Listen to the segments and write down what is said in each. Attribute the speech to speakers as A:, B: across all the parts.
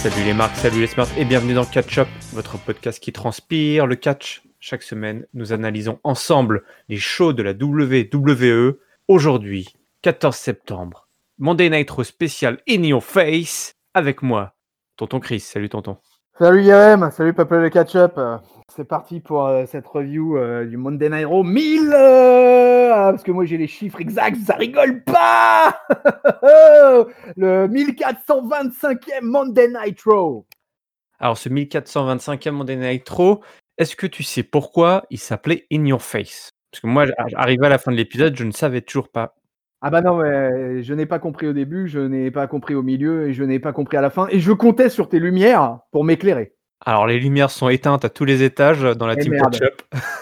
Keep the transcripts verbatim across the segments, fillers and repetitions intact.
A: Salut les marques, salut les smarts et bienvenue dans Catch Up, votre podcast qui transpire le catch. Chaque semaine, nous analysons ensemble les shows de la W W E. Aujourd'hui, quatorze septembre, Monday Night Raw spécial In Your Face, avec moi, tonton Chris. Salut tonton.
B: Salut Yarem, salut peuple de Catch-Up. Euh, C'est parti pour euh, cette review euh, du Monday Night Raw mille euh, ah, parce que moi j'ai les chiffres exacts, ça rigole pas. Le mille quatre cent vingt-cinquième Monday Night Raw.
A: Alors ce mille quatre cent vingt-cinquième Monday Night Raw, est-ce que tu sais pourquoi il s'appelait In Your Face? Parce que moi, arrivé à la fin de l'épisode, je ne savais toujours pas.
B: Ah bah non, mais je n'ai pas compris au début, je n'ai pas compris au milieu et je n'ai pas compris à la fin. Et je comptais sur tes lumières pour m'éclairer.
A: Alors les lumières sont éteintes à tous les étages dans la
B: Eh
A: team
B: merde.
A: Catch-Up.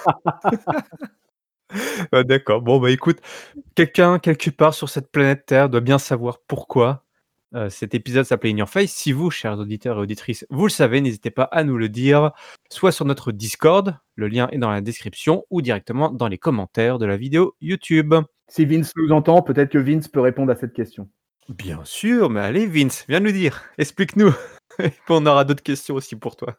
A: Ah, d'accord, bon bah écoute, quelqu'un quelque part sur cette planète Terre doit bien savoir pourquoi euh, cet épisode s'appelait In Your Face. Si vous, chers auditeurs et auditrices, vous le savez, n'hésitez pas à nous le dire, soit sur notre Discord, le lien est dans la description, ou directement dans les commentaires de la vidéo YouTube.
B: Si Vince nous entend, peut-être que Vince peut répondre à cette question.
A: Bien sûr, mais allez Vince, viens nous dire, explique-nous. Et puis on aura d'autres questions aussi pour toi.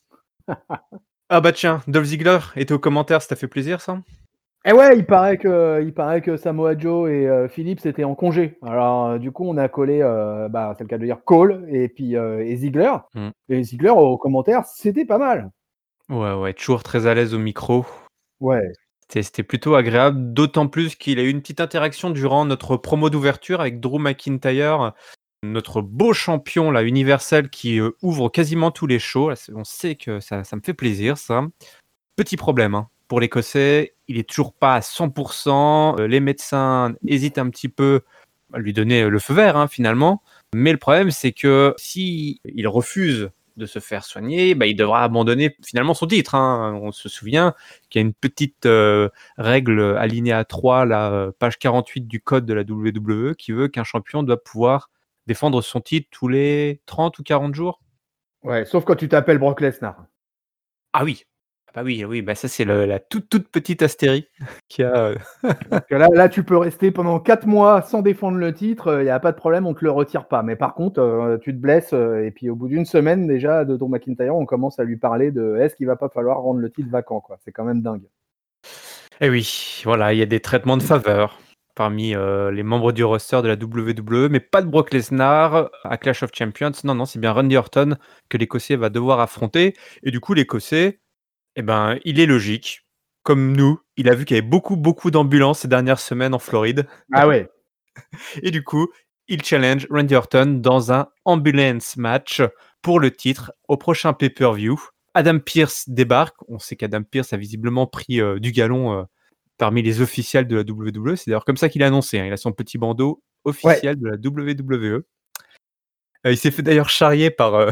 A: Ah bah tiens, Dolph Ziggler était aux commentaires, ça t'a fait plaisir ça?
B: Eh ouais, il paraît que, il paraît que Samoa Joe et euh, Phillips étaient en congé. Alors euh, du coup, on a collé, euh, bah, c'est le cas de dire, Cole et puis euh, et Ziggler.
A: Mm.
B: Et Ziggler aux commentaires, c'était pas mal.
A: Ouais, ouais, toujours très à l'aise au micro.
B: Ouais.
A: C'était, c'était plutôt agréable, d'autant plus qu'il a eu une petite interaction durant notre promo d'ouverture avec Drew McIntyre, notre beau champion là, universel qui euh, ouvre quasiment tous les shows. Là, on sait que ça, ça me fait plaisir, ça. Petit problème hein. Pour l'Écossais, il est toujours pas à cent pour cent. Euh, les médecins hésitent un petit peu à lui donner le feu vert hein, finalement. Mais le problème, c'est que si il refuse de se faire soigner, bah, il devra abandonner finalement son titre. Hein. On se souvient qu'il y a une petite euh, règle alinéa trois, la euh, page quarante-huit du code de la W W E, qui veut qu'un champion doit pouvoir défendre son titre tous les trente ou quarante jours.
B: Ouais, sauf quand tu t'appelles Brock Lesnar.
A: Ah oui, bah oui, oui, bah ça c'est le, la toute toute petite astérie qui a. Euh...
B: Parce que là, là, tu peux rester pendant quatre mois sans défendre le titre, il n'y a pas de problème, on te le retire pas. Mais par contre, euh, tu te blesses euh, et puis au bout d'une semaine déjà de Drew McIntyre, on commence à lui parler de est-ce qu'il va pas falloir rendre le titre vacant, quoi. C'est quand même dingue.
A: Eh oui, voilà, il y a des traitements de faveur parmi euh, les membres du roster de la W W E, mais pas de Brock Lesnar à Clash of Champions. Non, non, c'est bien Randy Orton que l'Écossais va devoir affronter. Et du coup, l'Écossais, eh ben, il est logique. Comme nous, il a vu qu'il y avait beaucoup, beaucoup d'ambulances ces dernières semaines en Floride.
B: Ah ouais.
A: Et du coup, il challenge Randy Orton dans un ambulance match pour le titre au prochain pay-per-view. Adam Pearce débarque. On sait qu'Adam Pearce a visiblement pris euh, du galon euh, parmi les officiels de la W W E. C'est d'ailleurs comme ça qu'il a annoncé. Hein. Il a son petit bandeau officiel ouais. de la W W E. Euh, il s'est fait d'ailleurs charrier par, euh,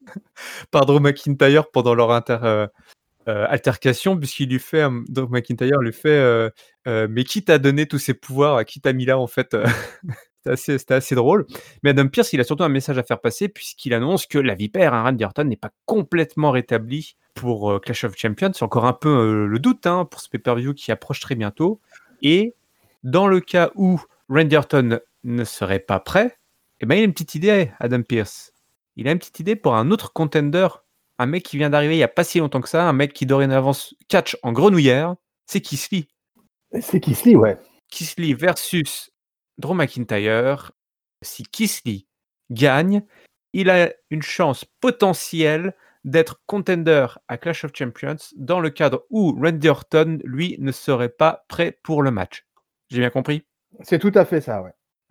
A: par Drew McIntyre pendant leur inter, euh, euh, altercation, puisqu'il lui fait, euh, Drew McIntyre lui fait euh, euh, mais qui t'a donné tous ces pouvoirs? Qui t'a mis là en fait? C'était assez, c'était assez drôle. Mais Adam Pearce, il a surtout un message à faire passer puisqu'il annonce que la vipère, hein, Randy Orton, n'est pas complètement rétablie pour euh, Clash of Champions. C'est encore un peu euh, le doute hein, pour ce pay-per-view qui approche très bientôt. Et dans le cas où Randy Orton ne serait pas prêt, eh ben, il a une petite idée, Adam Pearce. Il a une petite idée pour un autre contender, un mec qui vient d'arriver il n'y a pas si longtemps que ça, un mec qui dorénavant catch en grenouillère, c'est Keith Lee.
B: C'est Keith Lee, ouais.
A: Keith Lee versus Drew McIntyre. Si Keith Lee gagne, il a une chance potentielle d'être contender à Clash of Champions dans le cadre où Randy Orton, lui, ne serait pas prêt pour le match. J'ai bien compris?
B: C'est tout à fait ça, ouais.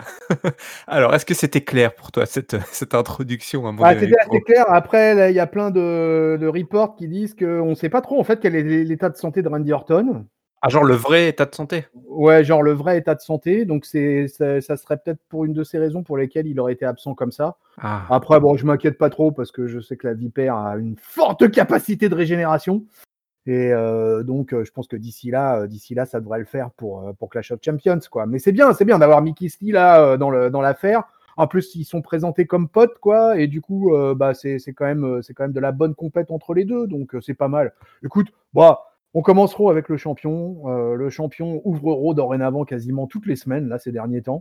A: Alors, est-ce que c'était clair pour toi, cette, cette introduction à mon
B: ah, C'était assez clair. Après, il y a plein de, de reports qui disent qu'on ne sait pas trop en fait quel est l'état de santé de Randy Orton.
A: Ah, genre le vrai état de santé?
B: Ouais, genre le vrai état de santé. Donc, c'est, ça, ça serait peut-être pour une de ces raisons pour lesquelles il aurait été absent comme ça.
A: Ah.
B: Après, bon, je m'inquiète pas trop parce que je sais que la vipère a une forte capacité de régénération. Et euh, donc, je pense que d'ici là, d'ici là, ça devrait le faire pour, pour Clash of Champions, quoi. Mais c'est bien, c'est bien d'avoir Mickey Steele là dans, le, dans l'affaire. En plus, ils sont présentés comme potes, quoi. Et du coup, euh, bah, c'est, c'est, quand même, c'est quand même de la bonne compète entre les deux. Donc, c'est pas mal. Écoute, bah, on commence Raw avec le champion. Euh, le champion ouvre Raw dorénavant quasiment toutes les semaines, là, ces derniers temps.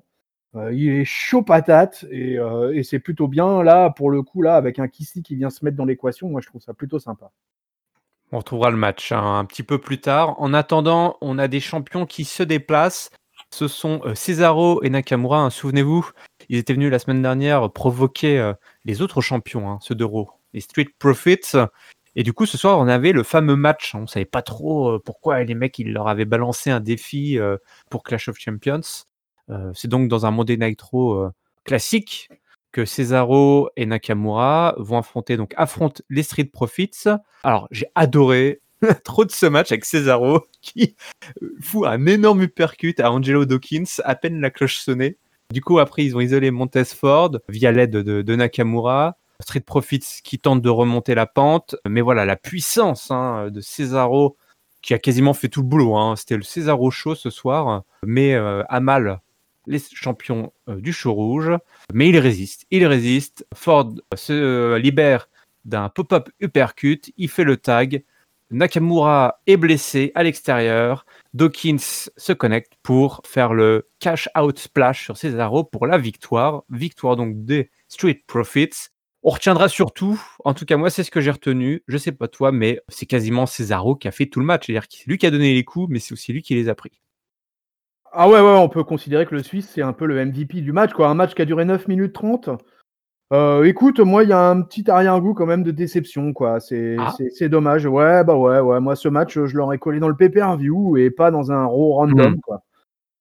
B: Euh, il est chaud patate et, euh, et c'est plutôt bien là pour le coup là avec un Kissy qui vient se mettre dans l'équation. Moi je trouve ça plutôt sympa.
A: On retrouvera le match hein, un petit peu plus tard. En attendant, on a des champions qui se déplacent. Ce sont euh, Cesaro et Nakamura. Hein, souvenez-vous, ils étaient venus la semaine dernière provoquer euh, les autres champions, hein, ceux de Raw, les Street Profits. Et du coup, ce soir, on avait le fameux match. On ne savait pas trop euh, pourquoi les mecs ils leur avaient balancé un défi euh, pour Clash of Champions. Euh, c'est donc dans un Monday Night Raw euh, classique que Cesaro et Nakamura vont affronter, donc affrontent les Street Profits. Alors, j'ai adoré trop de ce match avec Cesaro qui fout un énorme uppercut à Angelo Dawkins à peine la cloche sonnée. Du coup, après, ils ont isolé Montez Ford via l'aide de, de Nakamura. Street Profits qui tentent de remonter la pente. Mais voilà, la puissance hein, de Cesaro qui a quasiment fait tout le boulot. Hein. C'était le Cesaro Show ce soir, mais euh, à mal les champions euh, du show rouge, mais il résiste, il résiste. Ford se euh, libère d'un pop-up uppercut, il fait le tag. Nakamura est blessé à l'extérieur. Dawkins se connecte pour faire le cash out splash sur Cesaro pour la victoire. Victoire donc des Street Profits. On retiendra surtout, en tout cas moi c'est ce que j'ai retenu, je sais pas toi, mais c'est quasiment Cesaro qui a fait tout le match. C'est-à-dire que c'est lui qui a donné les coups, mais c'est aussi lui qui les a pris.
B: Ah ouais, ouais, on peut considérer que le Suisse, c'est un peu le M V P du match, quoi. Un match qui a duré neuf minutes trente. Euh, écoute, moi, il y a un petit arrière-goût quand même de déception, quoi. C'est,
A: Ah.
B: c'est, c'est dommage. Ouais, bah ouais, ouais. Moi, ce match, je l'aurais collé dans le pay-per-view et pas dans un Raw random,
A: Mmh.
B: quoi.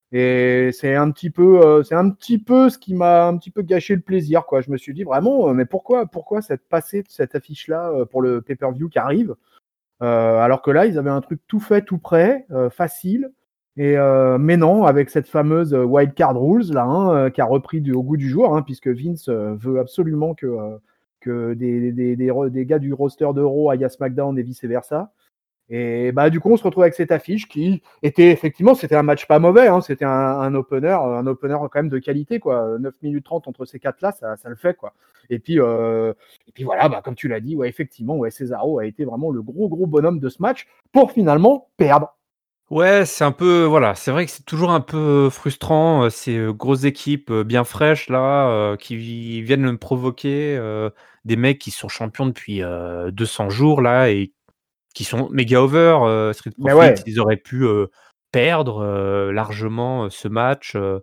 B: Et c'est un petit peu, euh, c'est un petit peu ce qui m'a un petit peu gâché le plaisir, quoi. Je me suis dit vraiment, euh, mais pourquoi, pourquoi cette passée de cette affiche-là euh, pour le pay-per-view qui arrive, euh, alors que là, ils avaient un truc tout fait, tout prêt, euh, facile. Et euh, mais non, avec cette fameuse wild card rules là, hein, euh, qui a repris du, au goût du jour, hein, puisque Vince euh, veut absolument que euh, que des, des, des, des gars du roster de Raw aillent à SmackDown et vice versa. Et bah du coup, on se retrouve avec cette affiche qui était effectivement, c'était un match pas mauvais, hein, c'était un, un opener, un opener quand même de qualité, quoi. neuf minutes trente entre ces quatre-là, ça, ça le fait, quoi. Et puis, euh, et puis voilà, bah, comme tu l'as dit, ouais, effectivement, ouais, Cesaro a été vraiment le gros gros bonhomme de ce match pour finalement perdre.
A: Ouais, c'est un peu voilà, c'est vrai que c'est toujours un peu frustrant, heu, ces, heu, grosses équipes, heu, bien fraîches là, heu, qui vi viennent me provoquer, heu, des mecs qui sont champions depuis, heu, deux cents jours là et qui sont méga over, heu, Street
B: Mais
A: Profits,
B: ouais,
A: ils auraient pu, heu, perdre, heu, largement, heu, ce match, heu,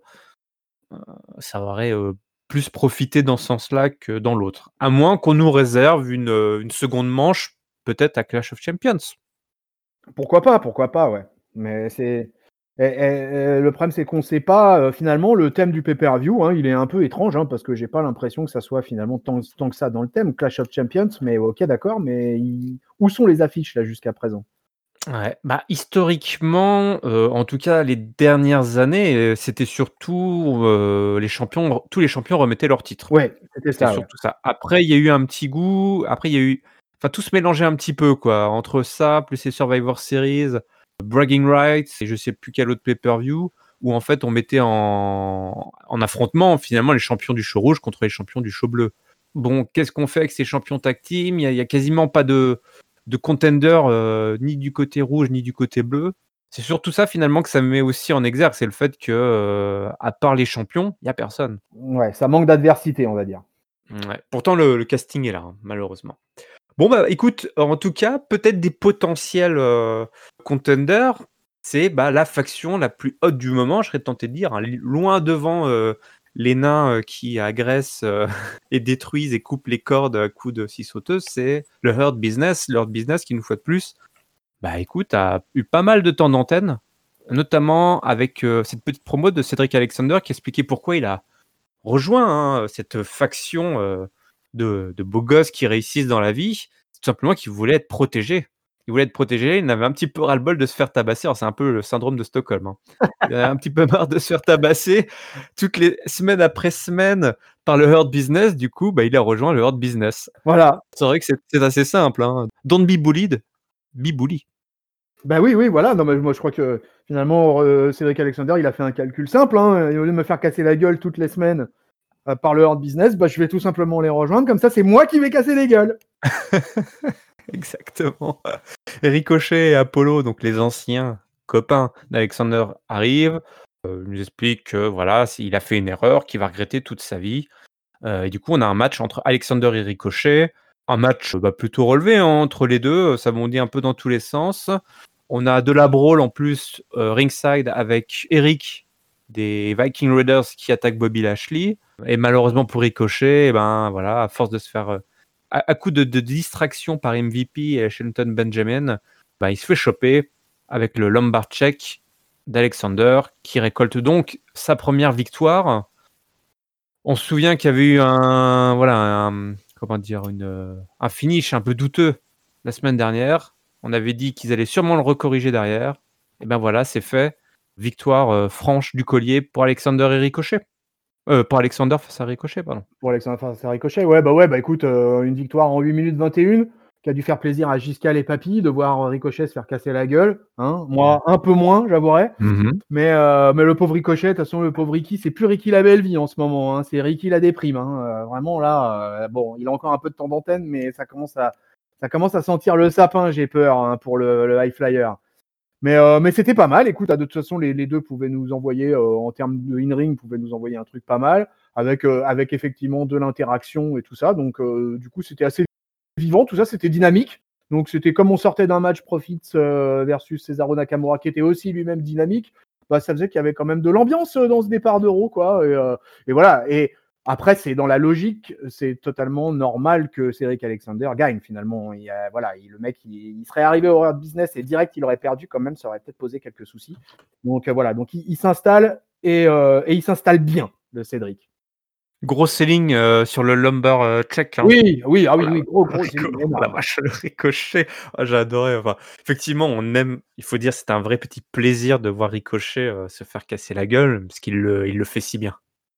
A: ça aurait, heu, plus profité dans ce sens-là que dans l'autre. À moins qu'on nous réserve une, heu, une seconde manche, peut-être à Clash of Champions.
B: pourquoi pas, pourquoi pas, ouais. Mais c'est et, et, et le problème, c'est qu'on ne sait pas euh, finalement le thème du pay-per-view. Hein, il est un peu étrange hein, parce que j'ai pas l'impression que ça soit finalement tant, tant que ça dans le thème Clash of Champions. Mais ok, d'accord. Mais il... où sont les affiches là jusqu'à présent?
A: Ouais, bah, historiquement, heu, en tout cas les dernières années, heu, c'était surtout, heu, les champions tous les champions remettaient leur titre.
B: Ouais, c'était
A: C'était
B: ça, ouais.
A: surtout ça. Après, il y a eu un petit goût, après il y a eu enfin tout se mélangeait un petit peu quoi, entre ça, plus les Survivor Series, Bragging Rights et je sais plus quel autre pay-per-view, où en fait on mettait en en affrontement finalement les champions du show rouge contre les champions du show bleu. Bon, qu'est-ce qu'on fait avec ces champions tag team? Il y a il y a quasiment pas de de contender, heu, ni du côté rouge, ni du côté bleu. C'est surtout ça finalement que ça me met aussi en exergue, c'est le fait que, heu, à part les champions, il y a personne.
B: Ouais, ça manque d'adversité, on va dire.
A: Ouais. Pourtant le le casting est là, hein, malheureusement. Bon bah, écoute, en tout cas, peut-être des potentiels, heu, contenders, c'est, bah, la faction la plus haute du moment, je serais tenté de dire, hein, li loin devant, heu, les nains, heu, qui agressent, heu, et détruisent et coupent les cordes à coups de scie sauteuse, c'est le Hurt Business. Le Hurt Business qui, une fois de plus, bah, écoute, a eu pas mal de temps d'antenne, notamment avec, heu, cette petite promo de Cedric Alexander qui expliquait pourquoi il a rejoint, hein, cette faction, heu, de de beaux gosses qui réussissent dans la vie. C'est tout simplement qu'il voulait être protégé. Il voulait être protégé, il en avait un petit peu ras-le-bol de se faire tabasser. Alors c'est un peu le syndrome de Stockholm, hein. Il en avait un petit peu marre de se faire tabasser toutes les semaines après semaine par le Hurt Business. Du coup, bah, il a rejoint le Hurt Business.
B: Voilà.
A: C'est vrai que c'est c'est assez simple, hein. Don't be bullied, be bully.
B: Bah oui, oui, voilà. Non, mais moi, je crois que finalement, euh, Cédric Alexander, il a fait un calcul simple. Hein. Et au lieu de me faire casser la gueule toutes les semaines euh, par le hard business, bah, je vais tout simplement les rejoindre. Comme ça, c'est moi qui vais casser les gueules.
A: Exactement. Ricochet et Apollo, donc les anciens copains d'Alexander arrivent. Euh, il nous explique que voilà, il a fait une erreur, qu'il va regretter toute sa vie. Euh, et du coup, on a un match entre Alexander et Ricochet. Un match bah, plutôt relevé hein, entre les deux. Ça bondit un peu dans tous les sens. On a de la brawl en plus euh, ringside avec Eric des Viking Raiders qui attaque Bobby Lashley. Et malheureusement pour Ricochet, eh ben, voilà, à force de se faire... Euh, à, à coup de, de distraction par M V P et Shelton Benjamin, bah, il se fait choper avec le lumbar check d'Alexander qui récolte donc sa première victoire. On se souvient qu'il y avait eu un, voilà, un, comment dire, une, un finish un peu douteux la semaine dernière. On avait dit qu'ils allaient sûrement le recorriger derrière. Et ben voilà, c'est fait. Victoire euh, franche du collier pour Alexander et Ricochet. Euh, pour Alexander face à Ricochet, pardon.
B: Pour Alexander face à Ricochet, ouais, bah ouais, bah écoute, euh, une victoire en huit minutes vingt et un qui a dû faire plaisir à Giscal et Papy de voir Ricochet se faire casser la gueule. Hein. Moi, un peu moins, j'avouerais. Mm-hmm. Mais, euh, mais le pauvre Ricochet, de toute façon, le pauvre Ricky, c'est plus Ricky la belle vie en ce moment. Hein. C'est Ricky la déprime. Hein. Euh, vraiment, là, euh, bon, il a encore un peu de temps d'antenne, mais ça commence à, ça commence à sentir le sapin, j'ai peur, hein, pour le, le high flyer. Mais, euh, mais c'était pas mal. Écoute, de toute façon, les, les deux pouvaient nous envoyer, euh, en termes de in-ring, pouvaient nous envoyer un truc pas mal, avec, euh, avec effectivement de l'interaction et tout ça. Donc, euh, du coup, c'était assez vivant. Tout ça, c'était dynamique. Donc, c'était comme on sortait d'un match Profits euh, versus Cesaro Nakamura, qui était aussi lui-même dynamique. Bah, ça faisait qu'il y avait quand même de l'ambiance dans ce départ d'Euro, quoi. Et, euh, et voilà. Et après, c'est dans la logique, c'est totalement normal que Cedric Alexander gagne finalement. Il, euh, voilà, il, le mec, il, il serait arrivé au Hurt Business et direct, il aurait perdu quand même, ça aurait peut-être posé quelques soucis. Donc euh, voilà, donc il, il s'installe et, euh, et il s'installe bien, le Cédric.
A: Gros selling euh, sur le lumbar euh, check. Hein.
B: Oui, oui, ah oui, oh, oui, gros, gros
A: selling. Oh, la vache, le Ricochet. Oh, j'ai adoré. Enfin, effectivement, on aime. Il faut dire, c'est un vrai petit plaisir de voir Ricochet euh, se faire casser la gueule, parce qu'il le, il le fait si bien.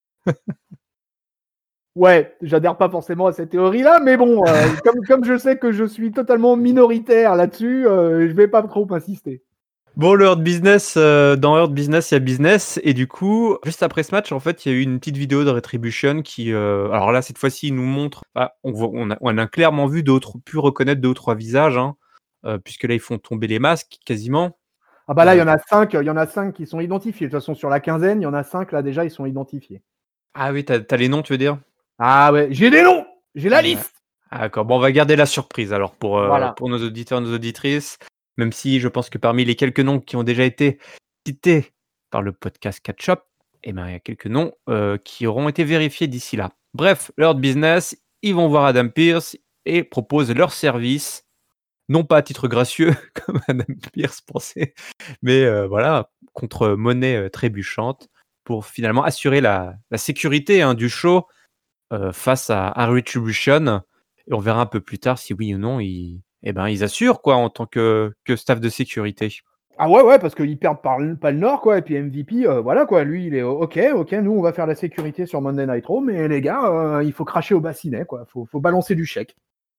B: Ouais, j'adhère pas forcément à cette théorie-là, mais bon, euh, comme, comme je sais que je suis totalement minoritaire là-dessus, euh, je vais pas trop insister.
A: Bon, le Hurt Business, euh, dans Hurt Business, il y a business, et du coup, juste après ce match, en fait, il y a eu une petite vidéo de Retribution qui, euh, alors là, cette fois-ci, il nous montre, ah, on, voit, on, a, on a clairement vu d'autres, pu reconnaître deux ou trois visages, hein, euh, puisque là, ils font tomber les masques quasiment.
B: Ah bah là, il y en a cinq, il y en a cinq qui sont identifiés. De toute façon, sur la quinzaine, il y en a cinq là déjà, ils sont identifiés.
A: Ah oui, t'as, t'as les noms, tu veux dire?
B: Ah ouais, j'ai des noms, j'ai la ah, liste.
A: Ah, d'accord, bon, on va garder la surprise alors pour, euh,
B: voilà.
A: pour nos auditeurs, nos auditrices, même si je pense que parmi les quelques noms qui ont déjà été cités par le podcast Catch Up, eh ben, il y a quelques noms euh, qui auront été vérifiés d'ici là. Bref, leur business, ils vont voir Adam Pearce et proposent leur service, non pas à titre gracieux, comme Adam Pearce pensait, mais euh, voilà, contre monnaie euh, trébuchante, pour finalement assurer la, la sécurité hein, du show euh, face à, à Retribution. Et on verra un peu plus tard si oui ou non, ils, eh ben, ils assurent quoi, en tant que, que staff de sécurité.
B: Ah ouais, ouais, parce qu'ils perdent pas le, pas le Nord, quoi. Et puis M V P, euh, voilà, quoi. Lui, il est OK, OK, nous, on va faire la sécurité sur Monday Night Raw, mais les gars, euh, il faut cracher au bassinet, quoi. Faut, faut balancer du chèque.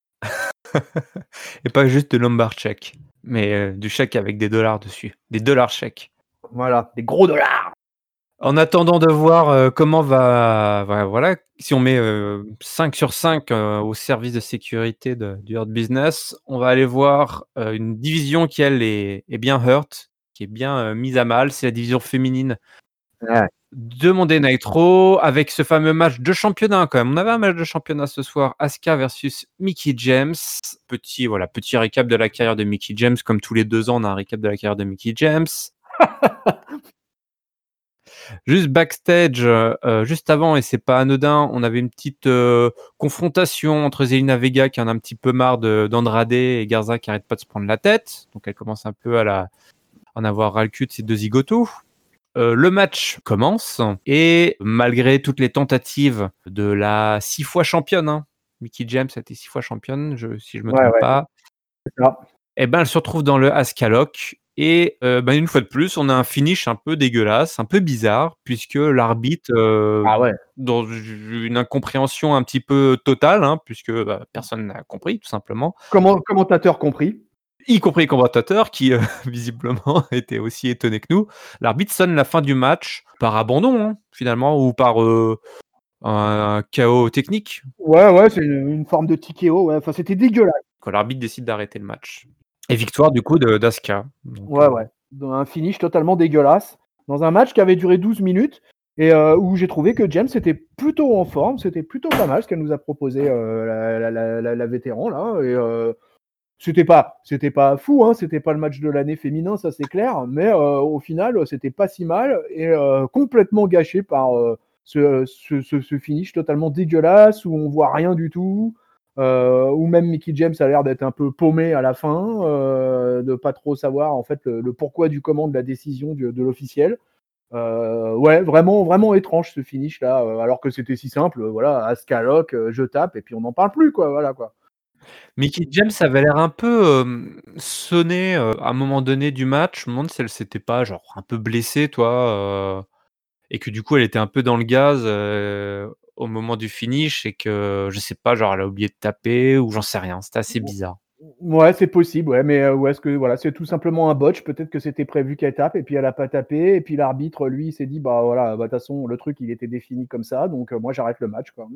A: Et pas juste de lumbar check, mais euh, du chèque avec des dollars dessus. Des dollars chèques.
B: Voilà, des gros dollars.
A: En attendant de voir euh, comment va, va. Voilà, si on met euh, cinq sur cinq euh, au service de sécurité de, du Hurt Business, on va aller voir euh, une division qui, elle, est, est bien hurt, qui est bien euh, mise à mal. C'est la division féminine ouais. de Monday Night Raw, avec ce fameux match de championnat quand même. On avait un match de championnat ce soir, Asuka versus Mickie James. Petit, voilà, petit récap de la carrière de Mickie James. Comme tous les deux ans, on a un récap de la carrière de Mickie James. Juste backstage, euh, juste avant, et c'est pas anodin, on avait une petite euh, confrontation entre Zelina Vega qui en a un petit peu marre de, d'Andrade et Garza qui arrête pas de se prendre la tête. Donc elle commence un peu à la, en avoir ras le cul de ces deux zigotos. Euh, le match commence et malgré toutes les tentatives de la six fois championne, hein, Mickie James a été six fois championne, je, si je me trompe ouais, ouais. pas, et ben elle se retrouve dans le Asuka Lock. Et euh, ben une fois de plus, on a un finish un peu dégueulasse, un peu bizarre, puisque l'arbitre, euh,
B: ah ouais.
A: dans une incompréhension un petit peu totale, hein, puisque bah, personne n'a compris, tout simplement.
B: Comment, commentateur compris.
A: Y compris les commentateurs, qui euh, visiblement étaient aussi étonnés que nous. L'arbitre sonne la fin du match par abandon, hein, finalement, ou par euh, un, un chaos technique.
B: Ouais, ouais, c'est une, une forme de T K O, ouais. Enfin, c'était dégueulasse.
A: Quand l'arbitre décide d'arrêter le match. Et victoire du coup de d'Asuka.
B: Ouais, euh... ouais. Un finish totalement dégueulasse. dans un match qui avait duré douze minutes et euh, où j'ai trouvé que James était plutôt en forme, c'était plutôt pas mal ce qu'elle nous a proposé euh, la, la, la, la, la vétéran là. Et euh, c'était pas, c'était pas fou, hein, c'était pas le match de l'année féminin, ça c'est clair, mais euh, au final c'était pas si mal et euh, complètement gâché par euh, ce, ce, ce, ce finish totalement dégueulasse où on voit rien du tout. Euh, où même Mickie James a l'air d'être un peu paumé à la fin, euh, de pas trop savoir en fait le, le pourquoi du comment de la décision du, de l'officiel. Euh, ouais, vraiment, vraiment étrange ce finish là, euh, alors que c'était si simple. Voilà, Asuka lock, euh, je tape et puis on n'en parle plus quoi. Voilà quoi.
A: Mickie James avait l'air un peu euh, sonné euh, à un moment donné du match. Je me demande si elle s'était pas genre un peu blessée, toi, euh, et que du coup elle était un peu dans le gaz euh, au moment du finish et que je sais pas, genre elle a oublié de taper ou j'en sais rien. C'était assez bizarre.
B: Ouais, c'est possible, ouais, mais euh, ouais, est-ce que voilà, c'est tout simplement un botch. Peut-être que c'était prévu qu'elle tape et puis elle a pas tapé et puis l'arbitre lui il s'est dit bah voilà, bah de toute façon le truc il était défini comme ça, donc euh, moi j'arrête le match quoi.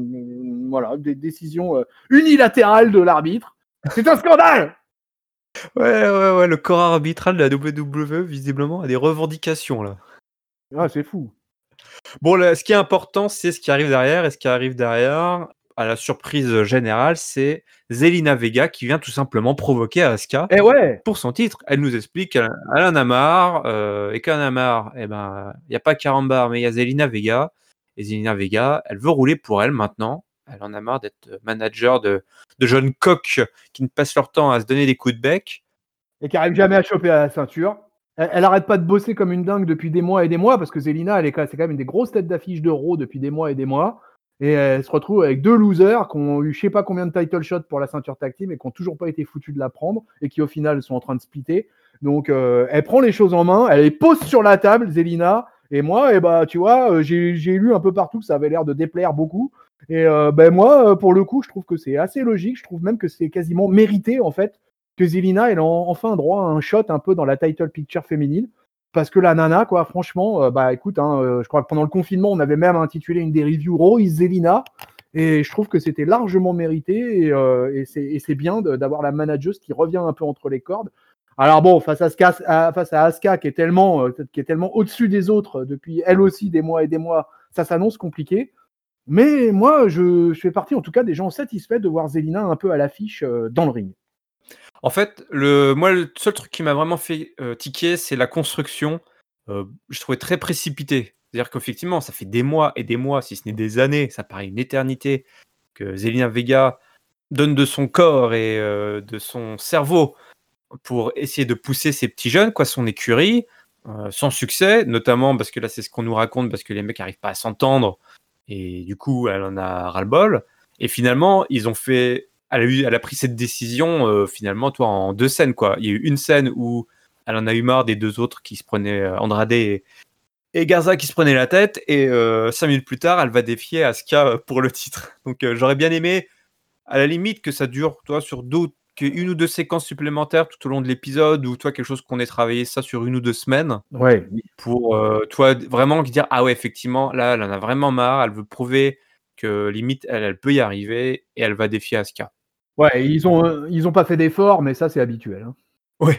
B: Voilà, des décisions euh, unilatérales de l'arbitre. C'est un scandale.
A: Ouais, ouais, ouais, le corps arbitral de la W W E visiblement a des revendications là.
B: Ah, c'est fou.
A: Bon, là, ce qui est important, c'est ce qui arrive derrière. Et ce qui arrive derrière, à la surprise générale, c'est Zelina Vega qui vient tout simplement provoquer Asuka
B: Eh ouais.
A: pour son titre. Elle nous explique qu'elle elle en a marre. Euh, et qu'elle en a marre, eh ben, il n'y a pas Carambar, mais il y a Zelina Vega. Et Zelina Vega, elle veut rouler pour elle maintenant. Elle en a marre d'être manager de, de jeunes coqs qui ne passent leur temps à se donner des coups de bec.
B: Et qui arrive jamais à choper à la ceinture. Elle, elle arrête pas de bosser comme une dingue depuis des mois et des mois parce que Zelina, elle est, c'est quand même une des grosses têtes d'affiche de Raw depuis des mois et des mois. Et elle se retrouve avec deux losers qui ont eu je sais pas combien de title shots pour la ceinture tag team et qui ont toujours pas été foutus de la prendre et qui au final sont en train de splitter. Donc euh, elle prend les choses en main, elle les pose sur la table, Zelina. Et moi, eh bah, tu vois, j'ai, j'ai lu un peu partout que ça avait l'air de déplaire beaucoup. Et euh, ben moi, pour le coup, je trouve que c'est assez logique. Je trouve même que c'est quasiment mérité en fait que Zelina elle a enfin droit à un shot un peu dans la title picture féminine. Parce que la nana, quoi, franchement, euh, bah écoute, hein, euh, je crois que pendant le confinement, on avait même intitulé une des reviews Raw is Zelina. Et je trouve que c'était largement mérité. Et, euh, et, c'est, et c'est bien de, d'avoir la manageuse qui revient un peu entre les cordes. Alors bon, face à Asuka, à, face à Asuka qui est tellement, euh, qui est tellement au-dessus des autres depuis elle aussi des mois et des mois, ça s'annonce compliqué. Mais moi, je, je fais partie en tout cas des gens satisfaits de voir Zelina un peu à l'affiche euh, dans le ring.
A: En fait, le, moi, le seul truc qui m'a vraiment fait euh, tiquer, c'est la construction. Euh, je trouvais très précipité. C'est-à-dire qu'effectivement, ça fait des mois et des mois, si ce n'est des années, ça paraît une éternité, que Zelina Vega donne de son corps et euh, de son cerveau pour essayer de pousser ces petits jeunes, quoi, son écurie, euh, sans succès, notamment parce que là, c'est ce qu'on nous raconte, parce que les mecs n'arrivent pas à s'entendre, et du coup, elle en a ras-le-bol. Et finalement, ils ont fait... Elle a, eu, elle a pris cette décision, euh, finalement, toi, en deux scènes, quoi. Il y a eu une scène où elle en a eu marre des deux autres qui se prenaient, euh, Andrade et, et Garza qui se prenaient la tête, et euh, cinq minutes plus tard, elle va défier Asuka pour le titre. Donc, euh, j'aurais bien aimé, à la limite, que ça dure, toi, sur d'autres, qu'une ou deux séquences supplémentaires tout au long de l'épisode, ou toi, quelque chose qu'on ait travaillé ça sur une ou deux semaines,
B: Ouais.
A: pour euh, toi vraiment dire ah ouais, effectivement, là, elle en a vraiment marre, elle veut prouver que limite, elle, elle peut y arriver, et elle va défier Asuka.
B: Ouais, ils ont, euh, ils ont pas fait d'efforts, mais ça, c'est habituel. Hein.
A: Ouais,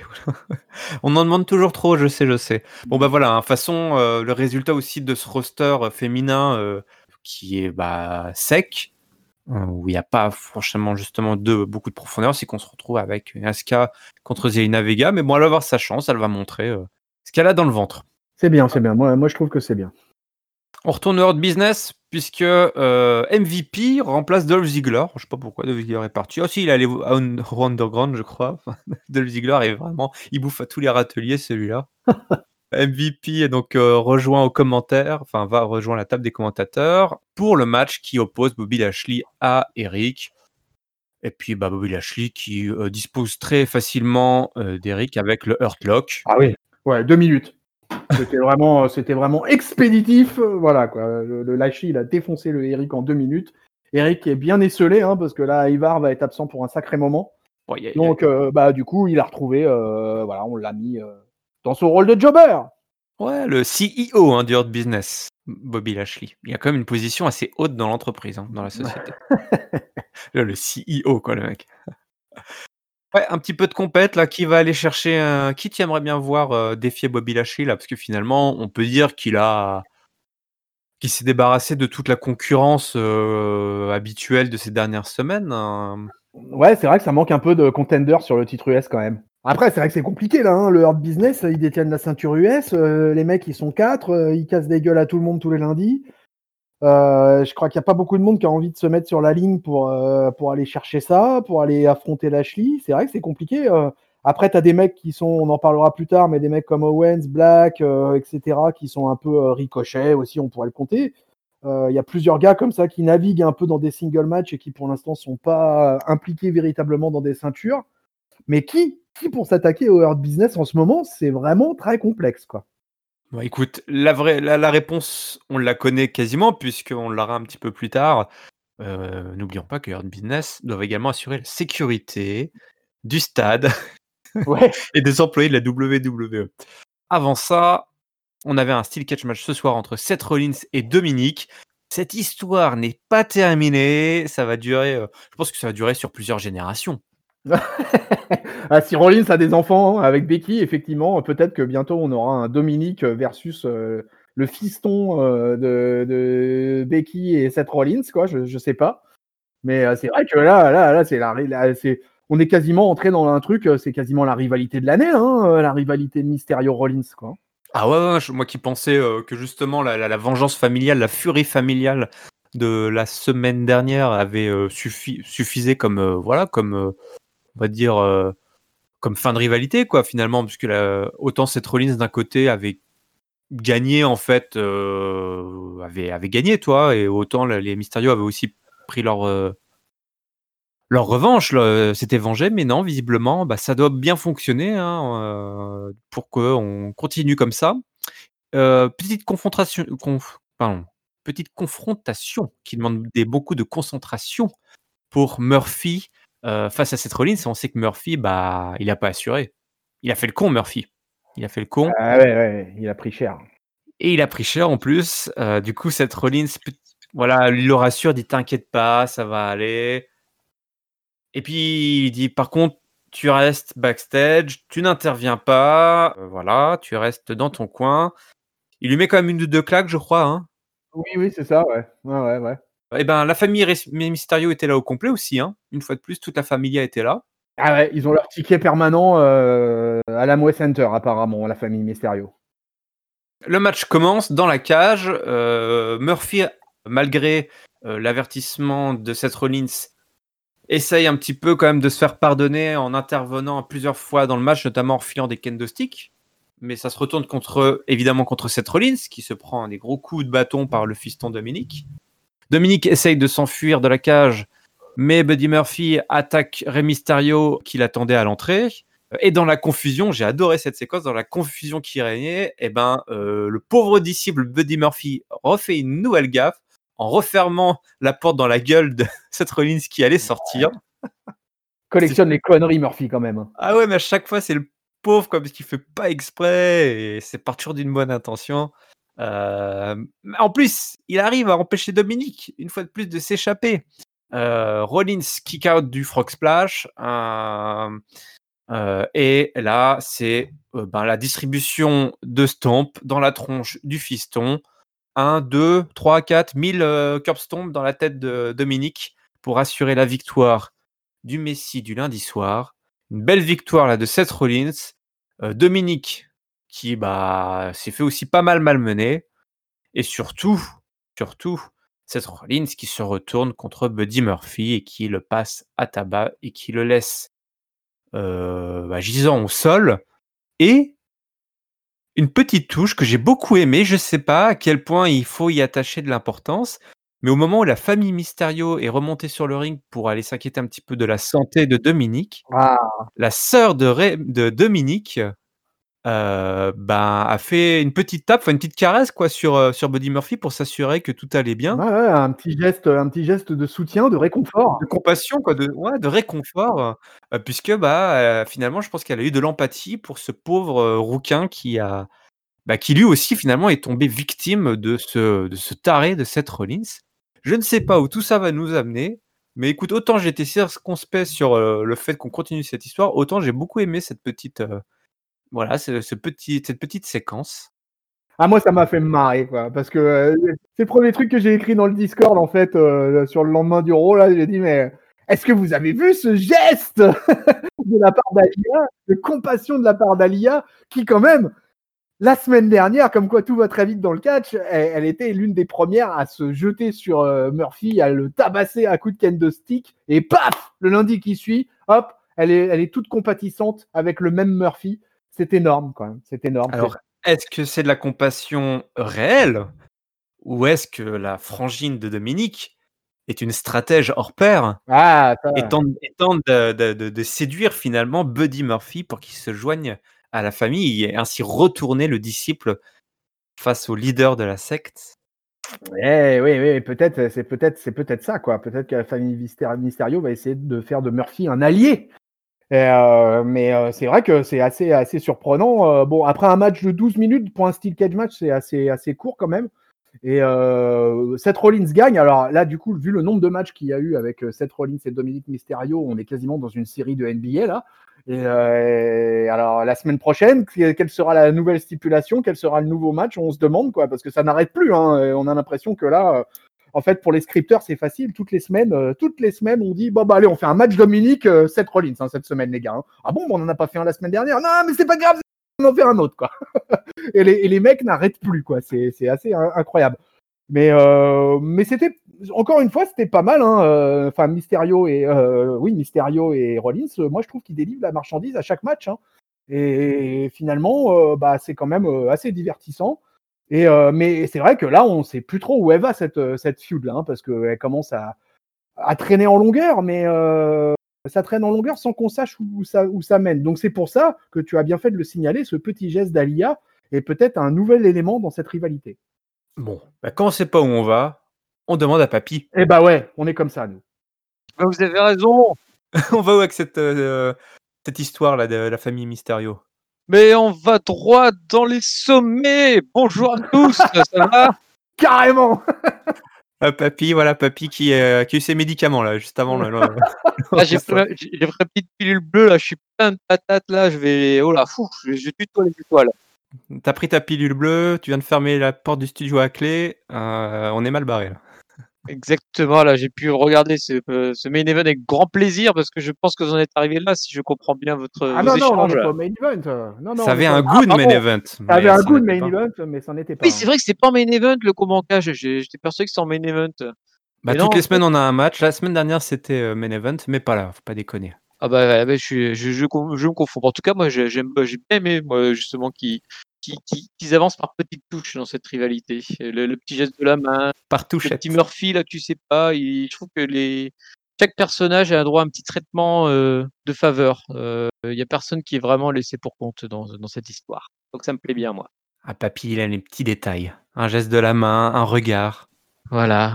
A: on en demande toujours trop, je sais, je sais. Bon, bah voilà, de toute façon, euh, le résultat aussi de ce roster euh, féminin euh, qui est bah, sec, euh, où il n'y a pas franchement justement de, beaucoup de profondeur, c'est qu'on se retrouve avec une Asuka contre Zelina Vega, mais bon, elle va avoir sa chance, elle va montrer euh, ce qu'elle a dans le ventre.
B: C'est bien, c'est bien. Moi, moi, je trouve que c'est bien.
A: On retourne au Hard Business, puisque euh, M V P remplace Dolph Ziggler. Je sais pas pourquoi Dolph Ziggler est parti. Oh si, il est allé au au Underground, je crois. Dolph Ziggler est vraiment... Il bouffe à tous les râteliers, celui-là. M V P est donc euh, rejoint aux commentaires, enfin va rejoindre la table des commentateurs pour le match qui oppose Bobby Lashley à Eric. Et puis bah, Bobby Lashley qui euh, dispose très facilement euh, d'Eric avec le Hurt Lock.
B: Ah oui. Ouais, deux minutes. C'était vraiment, c'était vraiment expéditif. Voilà, quoi. Le, le Lashley, il a défoncé le Eric en deux minutes. Eric est bien esselé, hein, parce que là, Ivar va être absent pour un sacré moment.
A: Ouais, y a- y a-
B: Donc, euh, bah, du coup, il a retrouvé, euh, voilà, on l'a mis euh, dans son rôle de jobber.
A: Ouais, le C E O hein, du Hurt Business, Bobby Lashley. Il a quand même une position assez haute dans l'entreprise, hein, dans la société. Là, le C E O, quoi, le mec. Ouais, un petit peu de compète là, qui va aller chercher un qui tu aimerais bien voir, heu, défier Bobby Lashley là? Parce que finalement, on peut dire qu'il a qu'il s'est débarrassé de toute la concurrence, heu, habituelle de ces dernières semaines, hem.
B: Ouais, c'est vrai que ça manque un peu de contender sur le titre U S quand même. Après, c'est vrai que c'est compliqué là, hein, le Hurt Business, ils détiennent la ceinture U S, heu, les mecs ils sont quatre, heu, ils cassent des gueules à tout le monde tous les lundis. Heu, je crois qu'il y a pas beaucoup de monde qui a envie de se mettre sur la ligne pour, heu, pour aller chercher ça, pour aller affronter Lashley. C'est vrai que c'est compliqué, heu. Après, tu as des mecs qui sont, on en parlera plus tard, mais des mecs comme Owens, Black, heu, et cetera, qui sont un peu, heu, Ricochet aussi, on pourrait le compter. Heu, il y a plusieurs gars comme ça qui naviguent un peu dans des single matchs et qui pour l'instant sont pas impliqués véritablement dans des ceintures. Mais qui qui pour s'attaquer au Hurt Business en ce moment, c'est vraiment très complexe, quoi.
A: Bah, écoute, la vraie la la réponse, on la connaît quasiment puisqu'on l'aura un petit peu plus tard. Heu, n'oublions pas que Hurt Business doivent également assurer la sécurité du stade
B: Ouais.
A: et des employés de la W W E. Avant ça, on avait un steel catch match ce soir entre Seth Rollins et Dominic. Cette histoire n'est pas terminée, ça va durer, heu, je pense que ça va durer sur plusieurs générations.
B: Ah, si Rollins a des enfants avec Becky, effectivement, peut-être que bientôt on aura un Dominic versus euh, le fiston euh, de, de Becky et Seth Rollins, quoi. Je, je sais pas, mais euh, c'est vrai que là, là, là, c'est la, la- c'est, on est quasiment entré dans un truc, euh, c'est quasiment la rivalité de l'année, hein, euh, la rivalité de Mysterio Rollins, quoi.
A: Ah ouais, ouais, je moi qui pensais, heu, que justement la la la vengeance familiale, la furie familiale de la semaine dernière avait, heu, suffi suffisait comme, heu, voilà, comme, heu, on va dire, heu, comme fin de rivalité quoi finalement. Puisque la autant Seth Rollins d'un côté avait gagné en fait, heu, avait avait gagné tu vois? Et autant le les Mysterio avaient aussi pris leur, heu leur revanche, le s'étaient vengés, mais non visiblement, bah, ça doit bien fonctionner, hein, heu, pour qu'on continue comme ça. Heu, petite confrontation conf pardon, petite confrontation qui demandait beaucoup de concentration pour Murphy, heu, face à Seth Rollins. Et on sait que Murphy, bah, il a pas assuré. Il a fait le con Murphy. Il a fait le con
B: Ah ouais, ouais, il a pris cher.
A: et il a pris cher en plus. Heu, du coup, Seth Rollins peut voilà, lui le rassure, dit: «T'inquiète pas, ça va aller». Et puis il dit: «Par contre, tu restes backstage, tu n'interviens pas, heu, voilà, tu restes dans ton coin». Il lui met quand même une ou deux claques, je crois, hein.
B: Oui, oui, c'est ça, ouais, ouais, ouais, ouais.
A: Et ben, la famille Res Mysterio était là au complet aussi, hein. Une fois de plus, toute la familia était là.
B: Ah ouais, ils ont leur ticket permanent euh, à l'Amway Center, apparemment, la famille Mysterio.
A: Le match commence dans la cage, heu, Murphy, malgré, heu, l'avertissement de Seth Rollins, essaye un petit peu quand même de se faire pardonner en intervenant plusieurs fois dans le match, notamment en refilant des kendo sticks. Mais ça se retourne contre, évidemment contre Seth Rollins, qui se prend des gros coups de bâton par le fiston Dominic. Dominic essaye de s'enfuir de la cage, mais Buddy Murphy attaque Rey Mysterio qui l'attendait à l'entrée. Et dans la confusion, j'ai adoré cette séquence, dans la confusion qui régnait, eh ben, euh, le pauvre disciple Buddy Murphy refait une nouvelle gaffe en refermant la porte dans la gueule de Seth Rollins qui allait sortir. C'est-
B: Collectionne les conneries, Murphy, quand même.
A: Ah ouais, mais à chaque fois, c'est le pauvre comme parce qu'il fait pas exprès et c'est pas toujours d'une bonne intention. Euh, en plus, il arrive à empêcher Dominique, une fois de plus, de s'échapper. Euh, Rollins kick out du Frog Splash. Euh, euh, et là, c'est euh, ben, la distribution de Stomp dans la tronche du fiston. un, deux, trois, quatre, mille euh, curb stomp dans la tête de Dominique pour assurer la victoire du Messi du lundi soir. Une belle victoire là de Seth Rollins. Euh, Dominique qui bah, s'est fait aussi pas mal malmener. Et surtout, surtout, Seth Rollins qui se retourne contre Buddy Murphy et qui le passe à tabac et qui le laisse euh, bah, gisant au sol. Et une petite touche que j'ai beaucoup aimée, je sais pas à quel point il faut y attacher de l'importance, mais au moment où la famille Mysterio est remontée sur le ring pour aller s'inquiéter un petit peu de la santé de Dominic,
B: Ah,
A: la sœur de Ray de Dominic, heu, ben, a fait une petite tape, enfin une petite caresse quoi sur, heu, sur Buddy Murphy pour s'assurer que tout allait bien.
B: ouais, ouais, un petit geste, un petit geste de soutien, de
A: De
B: réconfort.
A: compassion quoi, de ouais, de réconfort, heu, puisque, bah, heu, finalement je pense qu'elle a eu de l'empathie pour ce pauvre, heu, rouquin qui a bah, qui lui aussi finalement est tombé victime de ce de ce taré de Seth Rollins. Je ne sais pas où tout ça va nous amener, Mais écoute, autant j'étais circonspect sur euh, le fait qu'on continue cette histoire, autant j'ai beaucoup aimé cette petite, euh, voilà, ce, ce petit, cette petite séquence.
B: Ah, moi, ça m'a fait marrer, quoi. Parce que euh, c'est le premier truc que j'ai écrit dans le Discord, en fait, euh, sur le lendemain du Raw, là. J'ai dit, mais est-ce que vous avez vu ce geste de la part d'Alia, de compassion de la part d'Alia, qui, quand même, la semaine dernière, comme quoi tout va très vite dans le catch, elle, elle était l'une des premières à se jeter sur euh, Murphy, à le tabasser à coups de kendo stick, et paf, le lundi qui suit, hop, elle est, elle est toute compatissante avec le même Murphy. C'est énorme, quand même. C'est énorme.
A: Alors, est-ce que c'est de la compassion réelle ou est-ce que la frangine de Dominique est une stratège hors pair
B: Ah, ça.
A: et tente, et tente de, de- de- de séduire finalement Buddy Murphy pour qu'il se joigne à la famille et ainsi retourner le disciple face au leader de la secte?
B: Eh, oui, oui, peut-être, c'est peut-être, c'est peut-être ça, quoi. Peut-être que la famille Myster- Mysterio va essayer de faire de Murphy un allié. Et, euh, mais euh, c'est vrai que c'est assez, assez surprenant. Euh, bon, après un match de douze minutes pour un steel cage match, c'est assez, assez court quand même. Et euh, Seth Rollins gagne. Alors là, du coup, vu le nombre de matchs qu'il y a eu avec euh, Seth Rollins et Dominic Mysterio, on est quasiment dans une série de N B A là. Et euh, alors la semaine prochaine, quelle sera la nouvelle stipulation? Quel sera le nouveau match? On se demande, quoi, parce que ça n'arrête plus. Hein. On a l'impression que là, euh, en fait, pour les scripteurs, c'est facile. Toutes les semaines, euh, toutes les semaines, on dit bon bah allez, on fait un match Dominic, euh, Seth Rollins hein, cette semaine, les gars. Hein. Ah bon, bon, on n'en a pas fait un la semaine dernière. Non, mais c'est pas grave, on en fait un autre, quoi. et, les, et les mecs n'arrêtent plus, quoi. C'est, c'est assez hein, incroyable. Mais, euh, mais c'était, encore une fois, c'était pas mal. Hein. Euh, Enfin, Mysterio et, euh, oui, Mysterio et Rollins, euh, moi, je trouve qu'ils délivrent la marchandise à chaque match. Hein. Et finalement, euh, bah, c'est quand même euh, assez divertissant. Et, euh, mais c'est vrai que là, on sait plus trop où elle va, cette, cette feud, là, hein, parce qu'elle commence à, à traîner en longueur, mais euh, ça traîne en longueur sans qu'on sache où ça, où ça mène. Donc, c'est pour ça que tu as bien fait de le signaler, ce petit geste d'Alia est peut-être un nouvel élément dans cette rivalité.
A: Bon, bah, quand on sait pas où on va, on demande à papy.
B: Eh bah ouais, on est comme ça, nous.
C: Ah, vous avez raison.
A: On va où avec cette, euh, cette histoire là de la famille Mysterio?
C: Mais on va droit dans les sommets. Bonjour à tous, ça va?
B: Carrément.
A: Ah, papy, voilà, papy qui, euh, qui a eu ses médicaments là, juste avant le. le-
C: Ah, j'ai pris, ma- j'ai j'ai pris une petite pilule bleue là, je suis plein de patates là, je vais. Oh là, fou, je, je tutoie les étoiles.
A: T'as pris ta pilule bleue, tu viens de fermer la porte du studio à clé, euh, on est mal barré là.
C: Exactement, là, j'ai pu regarder ce, euh, ce main event avec grand plaisir parce que je pense que vous en êtes arrivé là, si je comprends bien votre,
B: Ah
C: vos
B: non, non, on
C: échanges.
B: n'en est pas au main event. euh. Non, non,
A: Ça
B: on
A: avait
B: est pas-
A: un
B: Ah,
A: goût de
B: pardon.
A: main event.
B: Ça avait
A: mais
B: un
A: ça
B: goût de
A: n'était
B: main
A: pas.
B: event, mais ça n'était pas.
C: Oui,
B: hein.
C: c'est vrai que c'était pas en main event le commentage, j'ai- j'étais persuadé que c'était en main event.
A: Bah,
C: Mais
A: toutes
C: non,
A: les
C: en
A: semaines
C: fait-
A: on a un match. La semaine dernière c'était euh, main event, mais pas là, faut pas déconner.
C: Ah bah, ouais, bah, je, suis, je, je, con- je me confonds. En tout cas, moi, j'ai- j'aime, j'ai bien aimé, moi, justement, qu'ils qui, qui, qu'ils avancent par petites touches dans cette rivalité. Le, le petit geste de la main,
A: Par
C: le
A: touchette.
C: petit Murphy, là, tu sais pas. Il, je trouve que les, chaque personnage a droit à un petit traitement euh, de faveur. Il y a personne qui est vraiment laissé pour compte dans, dans cette histoire. Donc ça me plaît bien, moi.
A: Ah, papy, il a les petits détails. Un geste de la main, un regard.
C: Voilà.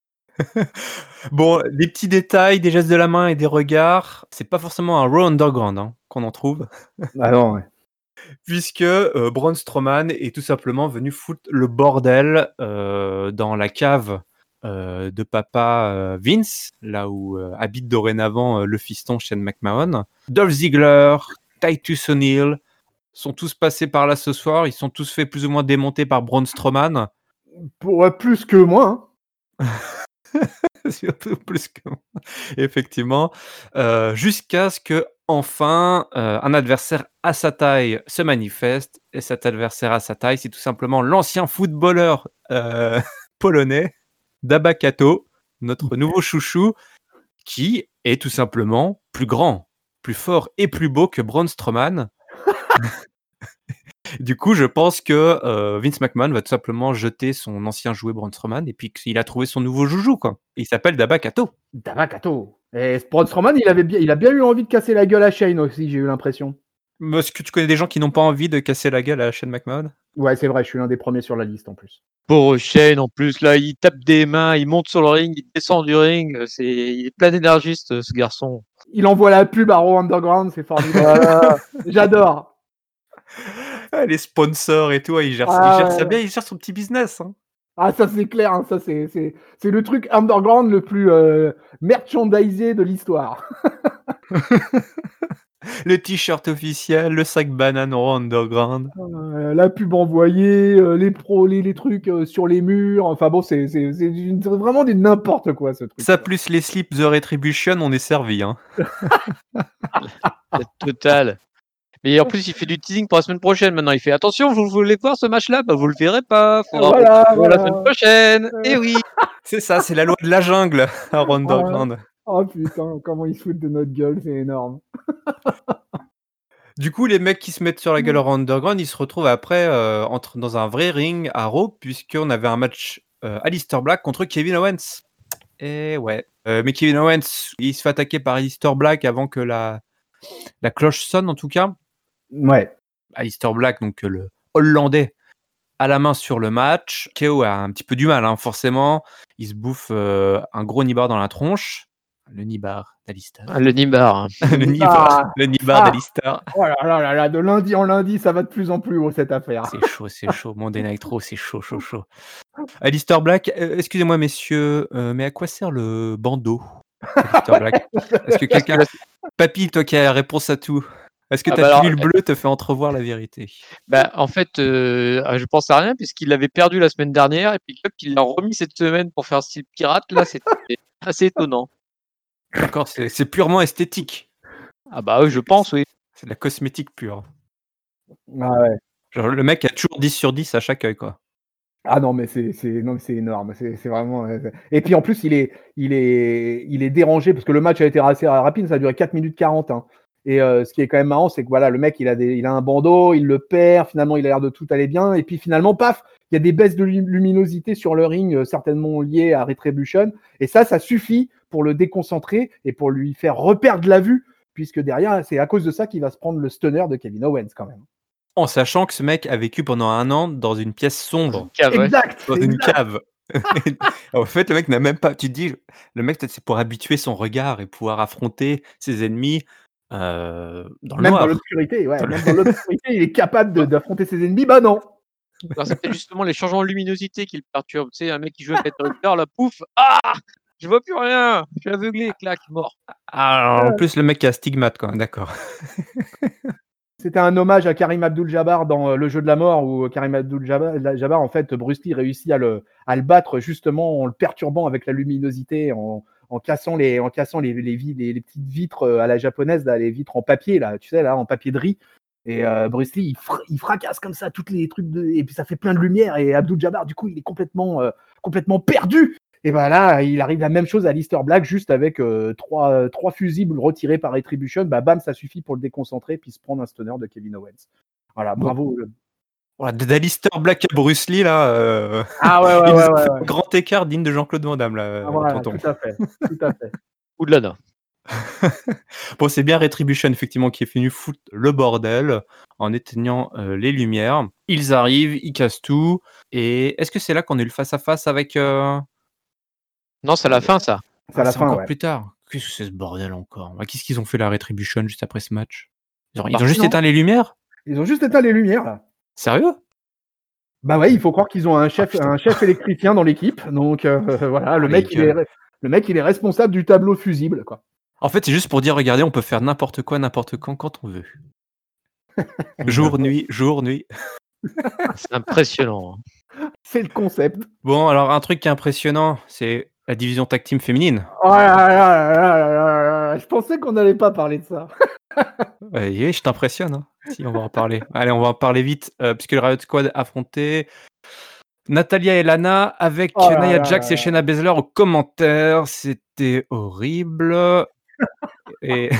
A: Bon, des petits détails, des gestes de la main et des regards, c'est pas forcément un Raw Underground hein, qu'on en trouve.
B: Ah non, ouais.
A: Puisque euh, Braun Strowman est tout simplement venu foutre le bordel euh, dans la cave euh, de papa euh, Vince, là où euh, habite dorénavant euh, le fiston Shane McMahon. Dolph Ziggler, Titus O'Neil sont tous passés par là ce soir. Ils sont tous fait plus ou moins démonter par Braun Strowman.
B: Pour, ouais, plus que moi. Hein.
A: Surtout plus que moi. Effectivement. Euh, jusqu'à ce que enfin euh, un adversaire à sa taille se manifeste. Et cet adversaire à sa taille, c'est tout simplement l'ancien footballeur euh, polonais, Daba Kato, notre nouveau chouchou, qui est tout simplement plus grand, plus fort et plus beau que Braun Strowman. Du coup, je pense que euh, Vince McMahon va tout simplement jeter son ancien jouet Braun Strowman et puis qu'il a trouvé son nouveau joujou, quoi. Il s'appelle Daba Kato.
B: Dabakato. Et Braun Strowman, il, avait bien, il a bien eu envie de casser la gueule à Shane aussi, j'ai eu l'impression.
A: Est-ce que tu connais des gens qui n'ont pas envie de casser la gueule à Shane McMahon?
B: Ouais, c'est vrai, je suis l'un des premiers sur la liste en plus.
C: Pour Shane, en plus, là, il tape des mains, il monte sur le ring, il descend du ring. C'est, il est plein d'énergie, ce, ce garçon.
B: Il envoie la pub à Raw Underground, c'est formidable. J'adore.
A: Ah, les sponsors et tout, il gère,
B: Ah,
A: il gère
B: ouais.
A: ça bien, il gère son petit business. Hein.
B: Ah, ça c'est clair, hein, ça c'est, c'est, c'est le truc underground le plus euh, merchandisé de l'histoire.
A: Le t-shirt officiel, le sac banane au underground.
B: Euh, la pub envoyée, euh, les pros, les, les trucs euh, sur les murs. Enfin bon, c'est, c'est, c'est, une- c'est vraiment du n'importe quoi ce truc.
A: Ça plus les slips The Retribution, on est servi. Hein.
C: C'est total. Mais en plus, il fait du teasing pour la semaine prochaine. Maintenant, il fait attention, vous voulez voir ce match-là, bah vous le verrez pas. Faudra
B: Voilà,
C: pour
B: voilà.
C: la semaine prochaine. Et oui.
A: C'est ça, c'est la loi de la jungle à underground.
B: Oh putain, comment ils se foutent de notre gueule, c'est énorme.
A: Du coup, les mecs qui se mettent sur la gueule au underground, ils se retrouvent après euh, entre, dans un vrai ring à Raw, puisqu'on avait un match euh, Aleister Black contre Kevin Owens. Et ouais. Euh, mais Kevin Owens, il se fait attaquer par Aleister Black avant que la, la cloche sonne, en tout cas.
B: Ouais.
A: Aleister Black, donc le Hollandais, a la main sur le match. K O a un petit peu du mal, hein, forcément. Il se bouffe euh, un gros nibar dans la tronche. Le nibar d'Aleister.
C: Ah, le Nibar.
A: le nibar, le nibar
B: Ah.
A: d'Aleister.
B: Oh là là là là, de lundi en lundi, ça va de plus en plus haut cette affaire.
A: C'est chaud, c'est chaud. Monday Night Raw, c'est chaud, chaud, chaud. Aleister Black, euh, excusez-moi messieurs, euh, mais à quoi sert le bandeau Aleister Black. Est-ce que quelqu'un... Papy, toi qui as la réponse à tout, est-ce que
C: Ah
A: ta
C: bah alors,
A: pilule bleue te fait entrevoir la vérité?
C: Bah, en fait, euh, je pense à rien puisqu'il l'avait perdu la semaine dernière et puis qu'il l'a remis cette semaine pour faire style pirate. Là, c'était assez étonnant.
A: D'accord, c'est, c'est purement esthétique.
C: Ah bah oui, je pense, oui.
A: C'est de la cosmétique pure.
B: Ah ouais.
A: Genre, le mec a toujours dix sur dix à chaque œil, quoi.
B: Ah non, mais c'est, c'est, non, mais c'est énorme. C'est, c'est vraiment. Et puis en plus, il est, il, est, il est dérangé parce que le match a été assez rapide, ça a duré quatre minutes quarante. Hein. Et euh, ce qui est quand même marrant, c'est que voilà, le mec, il a, des, il a un bandeau, il le perd, finalement, il a l'air de tout aller bien. Et puis finalement, paf, il y a des baisses de luminosité sur le ring, euh, certainement liées à Retribution. Et ça, ça suffit pour le déconcentrer et pour lui faire reperdre la vue, puisque derrière, c'est à cause de ça qu'il va se prendre le stunner de Kevin Owens quand même.
A: En sachant que ce mec a vécu pendant un an dans une pièce sombre.
C: Cave, ouais.
B: Exact.
A: Dans
B: exact.
A: une cave. En fait, le mec n'a même pas. Tu te dis, le mec, peut-être c'est pour habituer son regard et pouvoir affronter ses ennemis euh, dans le
B: Même
A: noir.
B: dans l'obscurité, ouais.
A: Dans
B: Même dans l'obscurité, il est capable de, d'affronter ses ennemis. Bah non.
C: Alors, c'est peut-être justement les changements de luminosité qui le perturbent. Tu sais, un mec qui joue avec la Richter, là, pouf, ah, je vois plus rien, je suis aveuglé, clac, mort.
A: Ah, en plus, le mec a stigmate, quoi. D'accord.
B: C'était un hommage à Karim Abdul-Jabbar dans Le Jeu de la Mort, où Karim Abdul-Jabbar, en fait, Bruce Lee réussit à le, à le battre justement en le perturbant avec la luminosité, en, en cassant, les, en cassant les, les, les, les petites vitres à la japonaise, là, les vitres en papier, là, tu sais, là, en papier de riz. Et euh, Bruce Lee, il, fr- il fracasse comme ça toutes les trucs, de, et puis ça fait plein de lumière. Et Abdul-Jabbar, du coup, il est complètement, euh, complètement perdu. Et ben là, il arrive la même chose à Aleister Black, juste avec euh, trois, euh, trois fusibles retirés par Retribution. Bah, bam, ça suffit pour le déconcentrer, puis se prendre un stunner de Kevin Owens. Voilà,
A: Bon.
B: bravo.
A: Voilà, d'Aleister Black à Bruce Lee, là. Euh...
B: Ah ouais, ouais,
A: il
B: ouais,
A: nous a
B: ouais,
A: fait
B: ouais.
A: un grand écart digne de Jean-Claude Van Damme, là,
B: Ah, voilà,
A: tonton.
B: tout à fait, tout à fait.
C: Ou de Lana.
A: Bon, c'est bien Retribution, effectivement, qui est venu foutre le bordel en éteignant euh, les lumières. Ils arrivent, ils cassent tout. Et est-ce que c'est là qu'on a eu le face-à-face avec... Euh...
C: Non, c'est à la fin, ça.
B: C'est à
A: Ah,
B: la
A: c'est
B: fin,
A: encore
B: ouais.
A: plus tard. Qu'est-ce que c'est ce bordel encore? Ah, qu'est-ce qu'ils ont fait la Retribution juste après ce match? Ils ont, ils ont
B: Parti,
A: juste
B: non
A: éteint les lumières?
B: Ils ont juste éteint les lumières, là.
A: Sérieux?
B: Bah ouais, il faut croire qu'ils ont un chef,
A: Ah,
B: un chef électricien dans l'équipe. Donc euh, voilà, le
A: Ah,
B: mec,
A: les
B: il est,
A: gueules.
B: le mec, il est responsable du tableau fusible, quoi.
A: En fait, c'est juste pour dire, regardez, on peut faire n'importe quoi, n'importe quand, quand on veut. Jour, nuit, jour, nuit.
C: C'est impressionnant. hein.
B: C'est le concept.
A: Bon, alors un truc qui est impressionnant, c'est la division tag team féminine.
B: Oh là là là là là là là. Je pensais qu'on n'allait pas parler de ça.
A: Ouais, yeah, je t'impressionne. Hein. Si, on va en parler. Allez, on va en parler vite, euh, puisque le Riot Squad affrontait Natalia et Lana avec
B: Oh là
A: Nia
B: là
A: Jax
B: là
A: et Shayna Baszler aux commentaires. C'était horrible. Et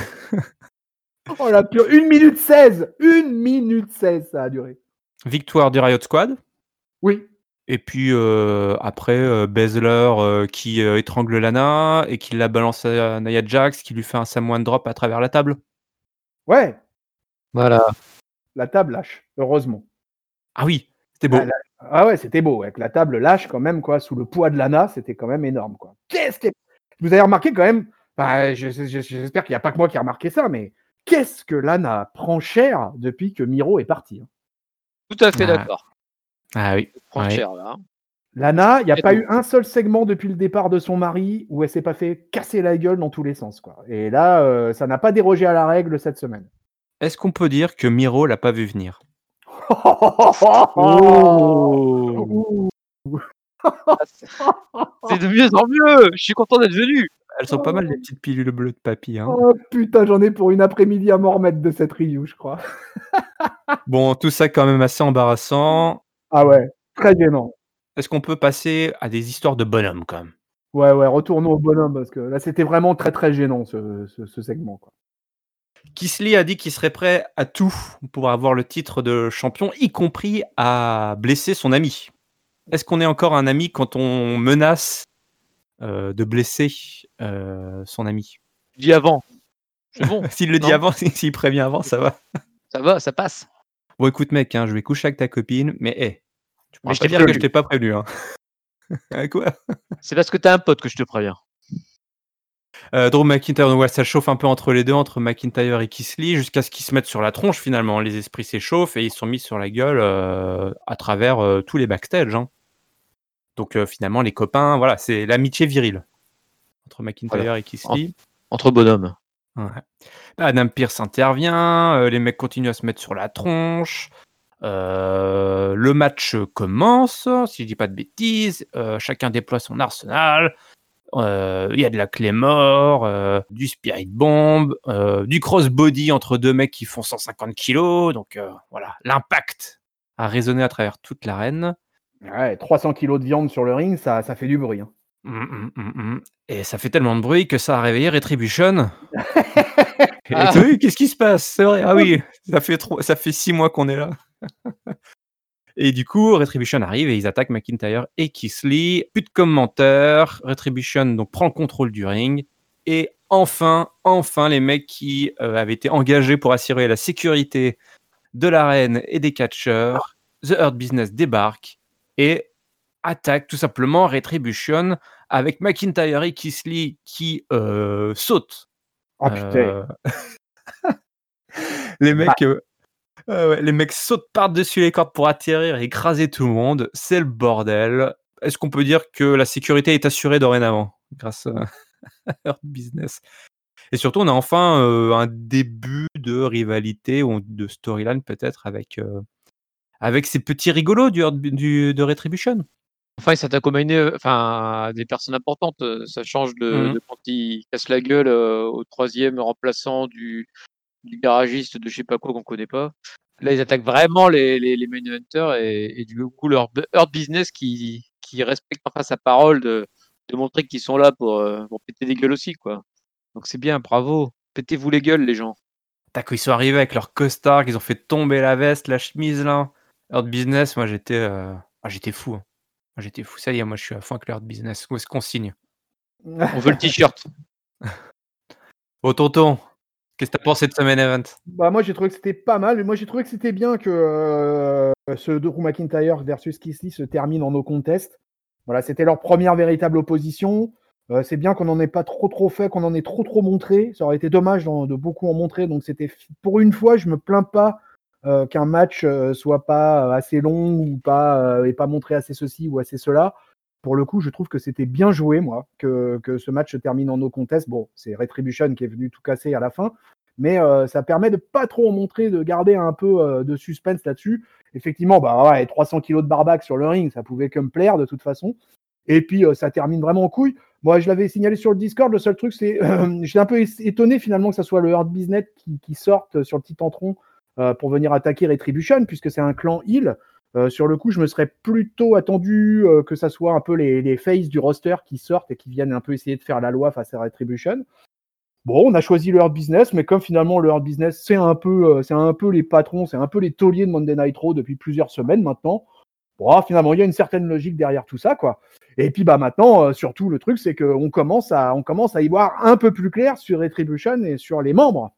B: Oh la pure. une minute seize. une minute seize, ça a duré.
A: victoire du Riot Squad.
B: Oui.
A: Et puis euh, après, euh, Baszler euh, qui euh, étrangle Lana et qui la balance à Nia Jax, qui lui fait un Samoan drop à travers la table.
B: Ouais.
C: Voilà.
B: La table lâche, heureusement.
A: Ah oui, c'était beau.
B: Ah, la... ah ouais, c'était beau. Avec la table lâche quand même, quoi, sous le poids de Lana, c'était quand même énorme, quoi. Qu'est-ce que vous avez remarqué quand même? Bah, je, je, j'espère qu'il n'y a pas que moi qui ai remarqué ça, mais qu'est-ce que Lana prend cher depuis que Miro est parti? Hein.
C: Tout à fait
A: Ah.
C: d'accord.
A: Ah oui.
C: Prends
A: Ouais.
C: cher, là. hein.
B: Lana, il n'y a
C: C'est
B: pas
C: tout.
B: eu un seul segment depuis le départ de son mari où elle s'est pas fait casser la gueule dans tous les sens, quoi. Et là, euh, ça n'a pas dérogé à la règle cette semaine.
A: Est-ce qu'on peut dire que Miro l'a pas vu venir?
C: Oh! Ah, c'est c'est de mieux en mieux! Je suis content d'être venu!
A: Elles sont pas mal les petites pilules bleues de papy, hein.
B: Oh putain, j'en ai pour une après-midi à m'en remettre de cette review, je crois.
A: Bon, tout ça quand même assez embarrassant.
B: Ah ouais, très gênant.
A: Est-ce qu'on peut passer à des histoires de bonhommes quand même?
B: Ouais, ouais, retournons au bonhomme parce que là, c'était vraiment très très gênant ce, ce, ce segment, quoi.
A: Kisly a dit qu'il serait prêt à tout pour avoir le titre de champion, y compris à blesser son ami. Est-ce qu'on est encore un ami quand on menace euh, de blesser euh, son ami?
C: Dis avant. C'est bon.
A: S'il le dit
C: non
A: avant, s'il prévient avant, ça va.
C: Ça va, ça passe.
A: Bon, écoute, mec, hein, je vais coucher avec ta copine, mais hé, tu pourras
C: Mais je
A: pas
C: t'ai
A: dire que je
C: prévenu.
A: t'ai pas prévenu. Hein. Ah, quoi?
C: C'est parce que t'as un pote que je te préviens.
A: Euh, Drew McIntyre, donc, ouais, ça chauffe un peu entre les deux, entre McIntyre et Kisly, jusqu'à ce qu'ils se mettent sur la tronche finalement. Les esprits s'échauffent et ils se sont mis sur la gueule euh, à travers euh, tous les backstage. Hein. Donc euh, finalement, les copains, voilà, c'est l'amitié virile entre McIntyre
C: Voilà.
A: et Kisly.
C: Entre bonhommes.
A: Ouais. Adam Pearce intervient, euh, les mecs continuent à se mettre sur la tronche. Euh, le match commence, si je dis pas de bêtises. Euh, chacun déploie son arsenal. Il euh, y a de la Claymore, euh, du Spirit Bomb, euh, du crossbody entre deux mecs qui font cent cinquante kilos. Donc euh, voilà, l'impact a résonné à travers toute l'arène.
B: Ouais, trois cents kilos de viande sur le ring, ça, ça fait du bruit. Hein.
A: Mmh, mmh, mmh, mmh. Et ça fait tellement de bruit que ça a réveillé Retribution. Et
C: Ah.
A: oui, qu'est-ce qui se passe? C'est vrai. Ah oui, ça fait trop, ça fait six mois qu'on est là. Et du coup, Retribution arrive et ils attaquent McIntyre et Kisly. Plus de commentaires. Retribution donc prend le contrôle du ring. Et enfin, enfin, les mecs qui euh, avaient été engagés pour assurer la sécurité de l'arène et des catcheurs, The Hurt Business débarque et attaque tout simplement Retribution avec McIntyre et Kisly qui euh, sautent.
B: Oh putain.
A: Euh... les mecs.
B: Bah.
A: Euh... Euh, ouais, les mecs sautent par-dessus les cordes pour atterrir et écraser tout le monde. C'est le bordel. Est-ce qu'on peut dire que la sécurité est assurée dorénavant grâce à Hurt Business? Et surtout, on a enfin euh, un début de rivalité ou de storyline peut-être avec, euh, avec ces petits rigolos du, du, de Retribution.
C: Enfin, il s'attaque au main, enfin, à des personnes importantes. Ça change de,
A: Mmh.
C: de quand il casse la gueule euh, au troisième remplaçant du, du garagiste de je sais pas quoi qu'on connaît pas. Là, ils attaquent vraiment les, les, les main eventers et, et du coup, leur Hurt Business qui, qui respecte enfin sa parole de, de montrer qu'ils sont là pour, euh, pour péter des gueules aussi, quoi. Donc c'est bien, bravo. Pétez-vous les gueules, les gens.
A: T'as quand ils sont arrivés avec leur costard, qu'ils ont fait tomber la veste, la chemise là. Hurt Business, moi j'étais, euh... ah, j'étais fou. Hein. Moi, j'étais fou. Ça y est, moi je suis à fond avec le Hurt Business. Où est-ce qu'on signe?
C: On veut le t-shirt.
A: Bon, tonton, qu'est-ce que t'as pensé de ce main event?
B: Bah moi j'ai trouvé que c'était pas mal. Moi j'ai trouvé que c'était bien que euh, ce Drew McIntyre versus Kisly se termine en no contest. Voilà, c'était leur première véritable opposition. Euh, c'est bien qu'on n'en ait pas trop trop fait, qu'on en ait trop trop montré. Ça aurait été dommage de, de beaucoup en montrer. Donc c'était pour une fois, je me plains pas euh, qu'un match euh, soit pas assez long ou pas euh, et pas montré assez ceci ou assez cela. Pour le coup, je trouve que c'était bien joué, moi, que, que ce match se termine en no contest. Bon, c'est Retribution qui est venu tout casser à la fin. Mais euh, ça permet de pas trop en montrer, de garder un peu euh, de suspense là-dessus. Effectivement, bah ouais, trois cents kilos de barbac sur le ring, ça pouvait que me plaire de toute façon. Et puis euh, ça termine vraiment en couille. Moi, je l'avais signalé sur le Discord. Le seul truc, c'est, euh, j'étais un peu étonné finalement que ça soit le Hurt Business qui, qui sorte sur le petit entron euh, pour venir attaquer Retribution, puisque c'est un clan heel. Euh, sur le coup, je me serais plutôt attendu euh, que ça soit un peu les, les faces du roster qui sortent et qui viennent un peu essayer de faire la loi face à Retribution. Bon, on a choisi le Hurt Business, mais comme finalement le Hurt Business, c'est un peu, euh, c'est un peu les patrons, c'est un peu les tauliers de Monday Night Raw depuis plusieurs semaines maintenant. Bon, finalement, il y a une certaine logique derrière tout ça, quoi. Et puis, bah maintenant, euh, surtout, le truc, c'est qu'on commence à, on commence à y voir un peu plus clair sur Retribution et sur les membres.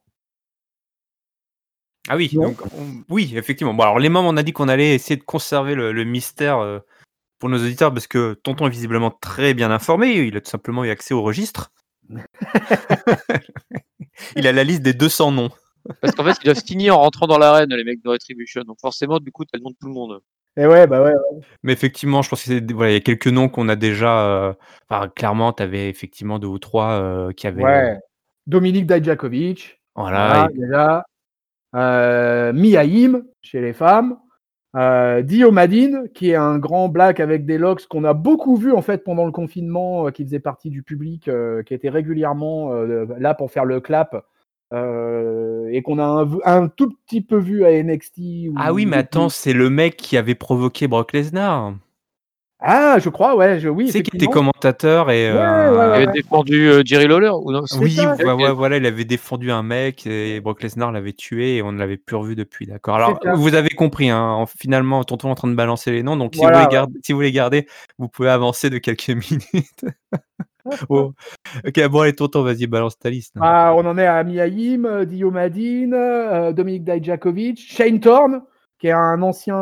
A: Ah oui, donc, on... oui, effectivement. Bon, alors les membres, on a dit qu'on allait essayer de conserver le, le mystère euh, pour nos auditeurs parce que Tonton est visiblement très bien informé. Il a tout simplement eu accès au registre. Il a la liste des deux cents noms.
C: Parce qu'en fait, ils doivent signer en rentrant dans l'arène, les mecs de Retribution. Donc forcément, du coup, t'as le nom de tout le monde.
B: Et ouais, bah ouais, ouais.
A: Mais effectivement, je pense que c'est d voilà, il y a quelques noms qu'on a déjà, heu, enfin clairement, tu avais effectivement deux ou trois heu, qui avaient, heu
B: Ouais. Dominik Dijakovic,
A: voilà
B: voilà,
A: et
B: déjà. Heu, Mia Yim, chez les femmes. Heu, Dio Madine, qui est un grand black avec des locks qu'on a beaucoup vu en fait pendant le confinement, heu, qui faisait partie du public, heu, qui était régulièrement, heu, là pour faire le clap, heu, et qu'on a un v un tout petit peu vu à N X T
A: ah oui, mais
B: ou
A: attends, c'est le mec qui avait provoqué Brock Lesnar.
B: ah, je crois, ouais, je oui,
A: Tu sais, qui était
B: effectivement.
A: commentateur et heu,
B: Ouais, ouais,
C: Il
B: ouais,
C: avait
A: un
B: ouais.
C: défendu euh, Jerry Lawler ou non?
B: C'est
A: oui,
B: ça,
A: voi
C: Ok.
A: voi voilà, il avait défendu un mec et Brock Lesnar l'avait tué et on ne l'avait plus revu depuis, d'accord.
B: c'est
A: Alors,
B: ça.
A: vous avez compris, hein, en finalement, tonton est en train de balancer les noms, donc si vous voulez
B: Voilà, ouais.
A: gard si vous voulez garder, vous pouvez avancer de quelques minutes. Oh, OK, bon allez tonton, vas-y, balance ta liste, là.
B: Ah, on en est à Mia Yim, heu, Dio Madine, heu, Dominik Dijakovic, Shane Thorne, qui est un ancien,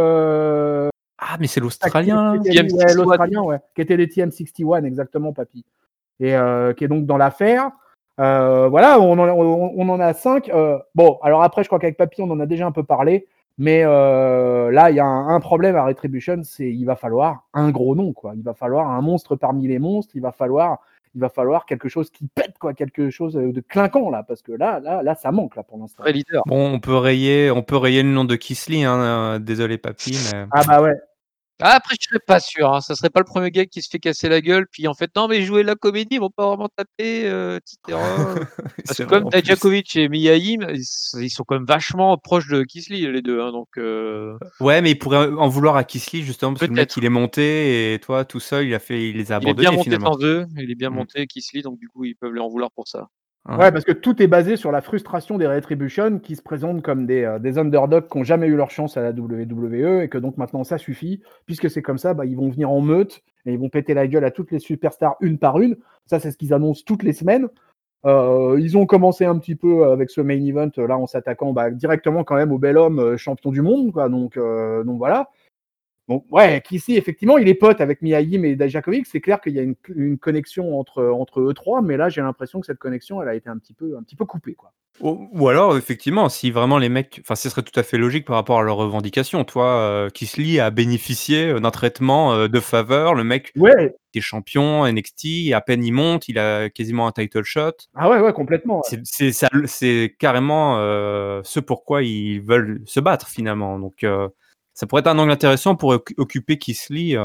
B: heu
A: Ah, mais c'est
B: Tag team
A: l'Australien, là?
B: spéciali ouais,
C: T M soixante et un.
B: l'Australien, ouais, qui était les T M soixante et un exactement, papy. Et heu, qui est donc dans l'affaire. Heu, voilà, on en on on en a cinq. Heu, bon, alors après, je crois qu'avec papy, on en a déjà un peu parlé, mais heu, là, il y a un un problème à Retribution, c'est il va falloir un gros nom, quoi. Il va falloir un monstre parmi les monstres, il va falloir il va falloir quelque chose qui pète, quoi, quelque chose, heu, de clinquant, là, parce que là là là, ça manque, là, pour l'instant.
C: Vrai leader.
A: Bon, on peut rayer on peut rayer le nom de Keith Lee, hein, heu, désolé papy, mais
B: Ah bah, ouais.
C: Ah, après, je serais pas sûr, hein. Ça serait pas le premier gars qui se fait casser la gueule, puis en fait, non, mais jouer la comédie, ils vont pas vraiment taper, heu, et cetera. Parce
A: c'est
C: que
A: vrai
C: comme
A: en plus.
C: Dijakovic et Mia Yim, ils s ils sont quand même vachement proches de Keith Lee, les deux, hein, donc heu,
A: Ouais, mais il pourrait en vouloir à Keith Lee justement parce que le mec il
C: peut-être.
A: est monté et toi tout seul, il a fait il les a
C: Il est bien
A: abandonnés
C: monté
A: finalement.
C: sans eux, il est bien
A: Mmh.
C: monté Keith Lee, donc du coup, ils peuvent lui en vouloir pour ça.
A: Ouais.
B: Ouais, parce que tout est basé sur la frustration des Retribution qui se présentent comme des, heu, des underdogs qui ont jamais eu leur chance à la W W E et que donc maintenant ça suffit. Puisque c'est comme ça, bah, ils vont venir en meute et ils vont péter la gueule à toutes les superstars une par une. Ça, c'est ce qu'ils annoncent toutes les semaines. Heu, ils ont commencé un petit peu avec ce main event, là, en s'attaquant, bah, directement quand même au bel homme, heu, champion du monde, quoi, donc heu, donc voilà. Donc ouais, Kissy, effectivement, il est pote avec Mia Yim et Dijakovic. C'est clair qu'il y a une, une connexion entre, entre eux trois, mais là, j'ai l'impression que cette connexion, elle a été un petit peu, un petit peu coupée, quoi.
A: Ou ou alors effectivement, si vraiment les mecs enfin ce serait tout à fait logique par rapport à leurs revendications. Toi, heu, Keith Lee a bénéficié, heu, d'un traitement, heu, de faveur. Le mec
B: Ouais,
A: est champion N X T, à peine il monte, il a quasiment un title shot.
B: ah ouais, ouais, complètement. Ouais.
A: C'est c'est ça le c'est carrément, heu, ce pourquoi ils veulent se battre finalement, donc heu, ça pourrait être un angle intéressant pour oc occuper Keith Lee, heu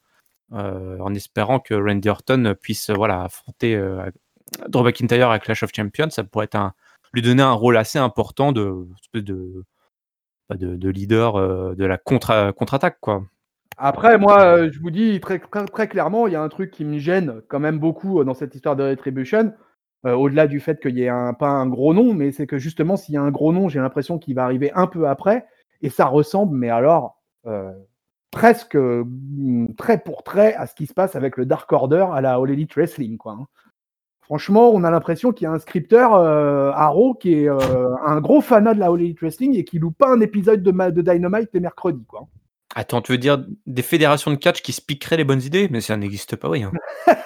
A: heu, en espérant que Randy Orton puisse, heu, voilà, affronter, heu, Drew McIntyre à Clash of Champions. Ça pourrait être un lui donner un rôle assez important de espèce de, bah, de de leader, heu, de la contre contre-attaque, quoi.
B: Après, moi, euh, je vous dis très, très, très clairement, il y a un truc qui me gêne quand même beaucoup euh, dans cette histoire de Retribution, euh, au-delà du fait qu'il y ait un, pas un gros nom, mais c'est que justement, s'il y a un gros nom, j'ai l'impression qu'il va arriver un peu après, et ça ressemble, mais alors, euh, presque euh, trait pour trait à ce qui se passe avec le Dark Order à la All Elite Wrestling, quoi. Hein. Franchement, on a l'impression qu'il y a un scripteur euh, à Raw qui est euh, un gros fanat de la All Elite Wrestling et qui loupe pas un épisode de, ma- de Dynamite les mercredis, quoi.
A: Attends, tu veux dire des fédérations de catch qui se piqueraient les bonnes idées? Mais ça n'existe pas, oui, hein.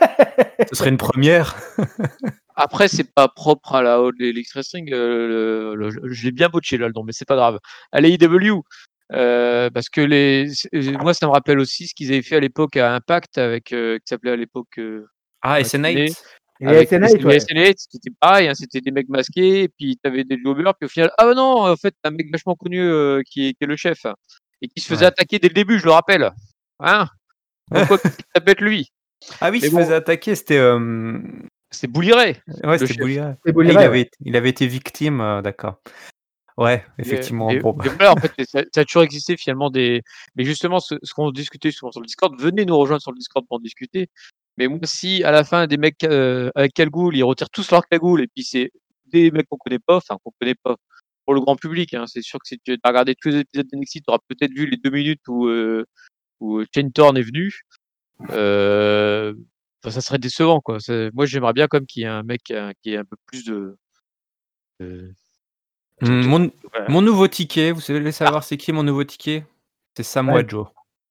A: Ce serait une première.
C: Après, c'est pas propre à la All Elite Wrestling, heu, le le je l'ai bien botché là, le nom, mais c'est pas grave. À l'A E W, heu, parce que les c moi, ça me rappelle aussi ce qu'ils avaient fait à l'époque à Impact avec, heu, qui s'appelait à l'époque, heu,
A: Ah,
C: avec René,
A: S N eight?
B: Et les
C: avec
B: S N
C: les
B: eight,
C: les
B: ouais.
C: S N huit, c'était pareil, hein, c'était des mecs masqués et puis tu avais des jobbers, puis au final: «Ah bah non, en fait, un mec vachement connu, heu, qui est qui est le chef» et qui se faisait
A: Ouais.
C: attaquer dès le début, je le rappelle. Hein? Comme quoi, ça peut être lui.
A: Ah oui, il
C: Mais
A: se faisait
C: bon,
A: attaquer, c'était, hem,
C: c'est Bully Ray,
A: ouais,
C: le
A: c'était
C: chef.
A: Bully Ray.
B: C'est
A: Ah,
B: Bully
A: il
B: Ray, ouais.
A: avait il avait été victime, heu, d'accord. Ouais,
C: Mais
A: effectivement,
C: mais
A: bon, bah,
C: mais voilà, en fait, ça ça a toujours existé finalement des mais justement ce ce qu'on discutait souvent sur le Discord, venez nous rejoindre sur le Discord pour en discuter. Mais moi, si à la fin des mecs, heu, avec cagoule, ils retirent tous leurs cagoules et puis c'est des mecs qu'on connaît pas, enfin qu'on connaît pas pour le grand public, hein. C'est sûr que si tu as regardé tous les épisodes d'N X T, tu auras peut-être vu les deux minutes où, heu, où Shane Thorne est venu. Heu, enfin ça serait décevant quoi. C'est moi j'aimerais bien comme qu'il y ait un mec qui a qui ait un peu plus de de de
A: mmh,
C: de
A: mon
C: voilà.
A: mon nouveau ticket, vous voulez
C: Ah!
A: savoir c'est qui mon nouveau ticket? C'est Samoa
B: Ouais.
A: Joe.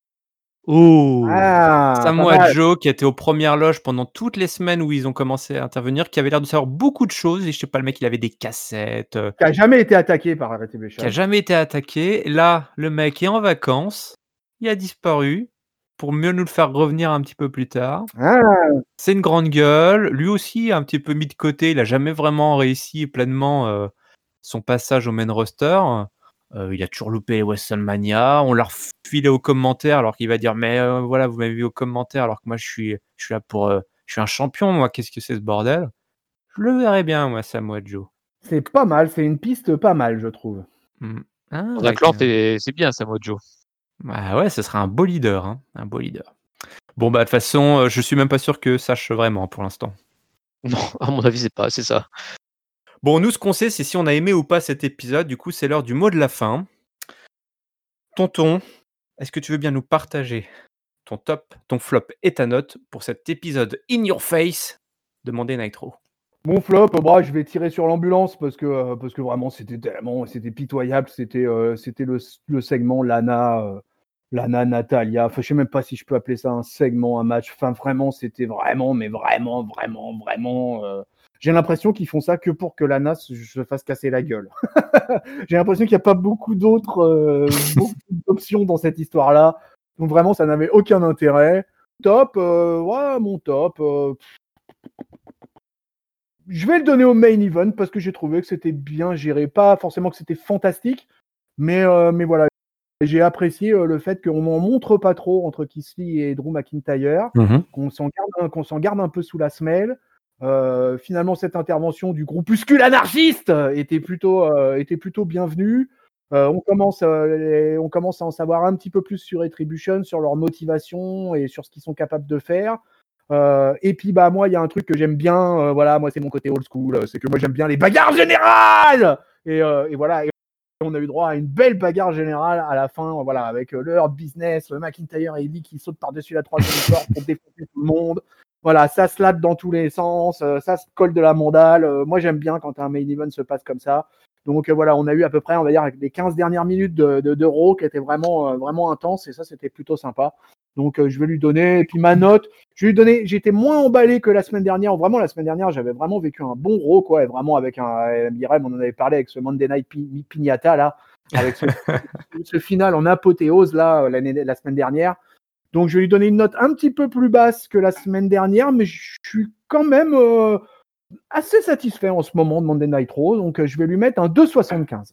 A: Oh!
B: Ah, pas
A: Samoa
B: mal.
A: Joe qui était aux premières loges pendant toutes les semaines où ils ont commencé à intervenir, qui avait l'air de savoir beaucoup de choses et je sais pas, le mec il avait des cassettes, heu,
B: Qui a jamais été attaqué par
A: qui a
B: Retribution.
A: jamais été attaqué. Là, le mec est en vacances, il a disparu pour mieux nous le faire revenir un petit peu plus tard.
B: Ah,
A: C'est une grande gueule. Lui aussi, un petit peu mis de côté. Il a jamais vraiment réussi pleinement euh, son passage au main roster. Euh, il a toujours loupé les WrestleMania. On l'a refilé aux commentaires alors qu'il va dire mais euh, voilà, vous m'avez vu aux commentaires alors que moi je suis, je suis là pour, euh, je suis un champion moi. Qu'est-ce que c'est ce bordel? Je le verrais bien moi, Samoa Joe.
B: c'est pas mal, c'est une piste pas mal, je trouve.
A: Mm. Ah,
C: Dans un
A: avec
C: clan,
A: un-
C: c'est c'est bien, Samoa Joe.
A: Ah ouais, ce serait un beau leader, hein, un beau leader. Bon bah de toute façon, euh, je suis même pas sûr que sache vraiment pour l'instant.
C: Non, à mon avis, c'est pas, c'est ça.
A: Bon, nous, ce qu'on sait, c'est si on a aimé ou pas cet épisode. Du coup, c'est l'heure du mot de la fin. Tonton, est-ce que tu veux bien nous partager ton top, ton flop et ta note pour cet épisode In Your Face de Monday Nitro?
B: Mon flop, euh, bah, je vais tirer sur l'ambulance parce que, euh, parce que vraiment c'était tellement, c'était pitoyable. C'était euh, c'était le, le segment Lana, euh, Lana Natalia. Enfin, je sais même pas si je peux appeler ça un segment, un match. Enfin, vraiment, c'était vraiment, mais vraiment, vraiment, vraiment. euh, J'ai l'impression qu'ils font ça que pour que Lana se, se fasse casser la gueule. J'ai l'impression qu'il n'y a pas beaucoup d'autres euh, beaucoup d'options dans cette histoire-là. Donc vraiment, ça n'avait aucun intérêt. Top, euh, ouais, mon top. euh, je vais le donner au main event parce que j'ai trouvé que c'était bien géré. Pas forcément que c'était fantastique, mais, euh, mais voilà. J'ai apprécié euh, le fait qu'on n'en montre pas trop entre Keith Lee et Drew McIntyre,
A: Mhm.
B: qu'on s'en garde, un- qu'on s'en garde un peu sous la semelle. Euh, finalement, cette intervention du groupuscule anarchiste était plutôt, euh, était plutôt bienvenue. Euh, on, commence, euh, on commence à en savoir un petit peu plus sur Retribution, sur leur motivation et sur ce qu'ils sont capables de faire. Euh, et puis bah moi il y a un truc que j'aime bien, euh, voilà, moi c'est mon côté old school, euh, c'est que moi j'aime bien les bagarres générales. Et, euh, et voilà, et on a eu droit à une belle bagarre générale à la fin, voilà, avec euh, le Hurt Business, le McIntyre et Lee qui sautent par-dessus la troisième corde pour défoncer tout le monde. Voilà, ça se latte dans tous les sens, euh, ça se colle de la mandale. Euh, moi j'aime bien quand un main event se passe comme ça. Donc euh, voilà, on a eu à peu près, on va dire, les quinze dernières minutes de, de, de Raw qui étaient vraiment, euh, vraiment intenses et ça c'était plutôt sympa. Donc euh, je vais lui donner, et puis ma note, je vais lui donner, j'étais moins emballé que la semaine dernière. Vraiment, la semaine dernière, j'avais vraiment vécu un bon Raw, quoi, et vraiment avec un, Mirem, on en avait parlé avec ce Monday Night Pignata, là, avec ce, ce final en apothéose, là, l'année, la semaine dernière. Donc je vais lui donner une note un petit peu plus basse que la semaine dernière, mais je suis quand même euh, assez satisfait en ce moment de Monday Night Raw, donc euh, je vais lui mettre un deux virgule soixante-quinze.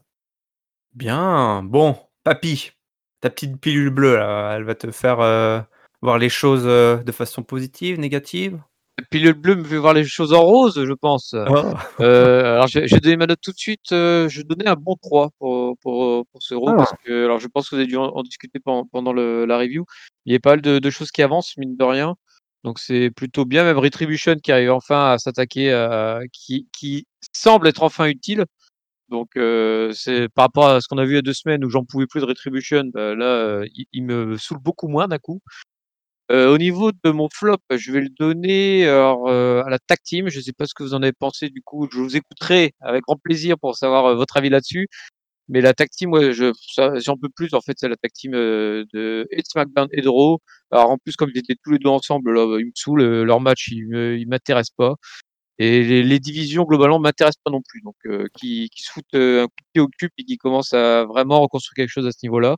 A: Bien, bon, papy, ta petite pilule bleue, là, elle va te faire euh, voir les choses euh, de façon positive, négative?
C: La pilule bleue me fait voir les choses en rose, je pense.
A: Oh.
C: Euh, alors, j'ai j'ai donné ma note tout de suite. Euh, je donnais un bon trois pour, pour, pour ce Raw
B: Ah.
C: parce que, alors, je pense que vous avez dû en, en discuter pendant, pendant le, la review. Il y a pas mal de, de choses qui avancent, mine de rien. Donc, c'est plutôt bien. Même Retribution qui arrive enfin à s'attaquer, à- qui, qui semble être enfin utile. Donc, euh, c'est par rapport à ce qu'on a vu il y a deux semaines où j'en pouvais plus de Retribution, bah, là, euh, il, il me saoule beaucoup moins d'un coup. Euh, au niveau de mon flop, je vais le donner alors, euh, à la tag team. Je ne sais pas ce que vous en avez pensé. Du coup, je vous écouterai avec grand plaisir pour savoir euh, votre avis là-dessus. Mais la tag team, ouais, je, ça, j'en peux plus. En fait, c'est la tag team euh, de Ed SmackDown et de Raw. Alors en plus, comme ils étaient tous les deux ensemble, là, ils me saoulent. Euh, leur match, ils me, ils m'intéressent pas. Et les, les divisions globalement m'intéressent pas non plus. Donc, euh, qui, qui se foutent euh, un coup de pied au cul et qui commencent à vraiment reconstruire quelque chose à ce niveau-là.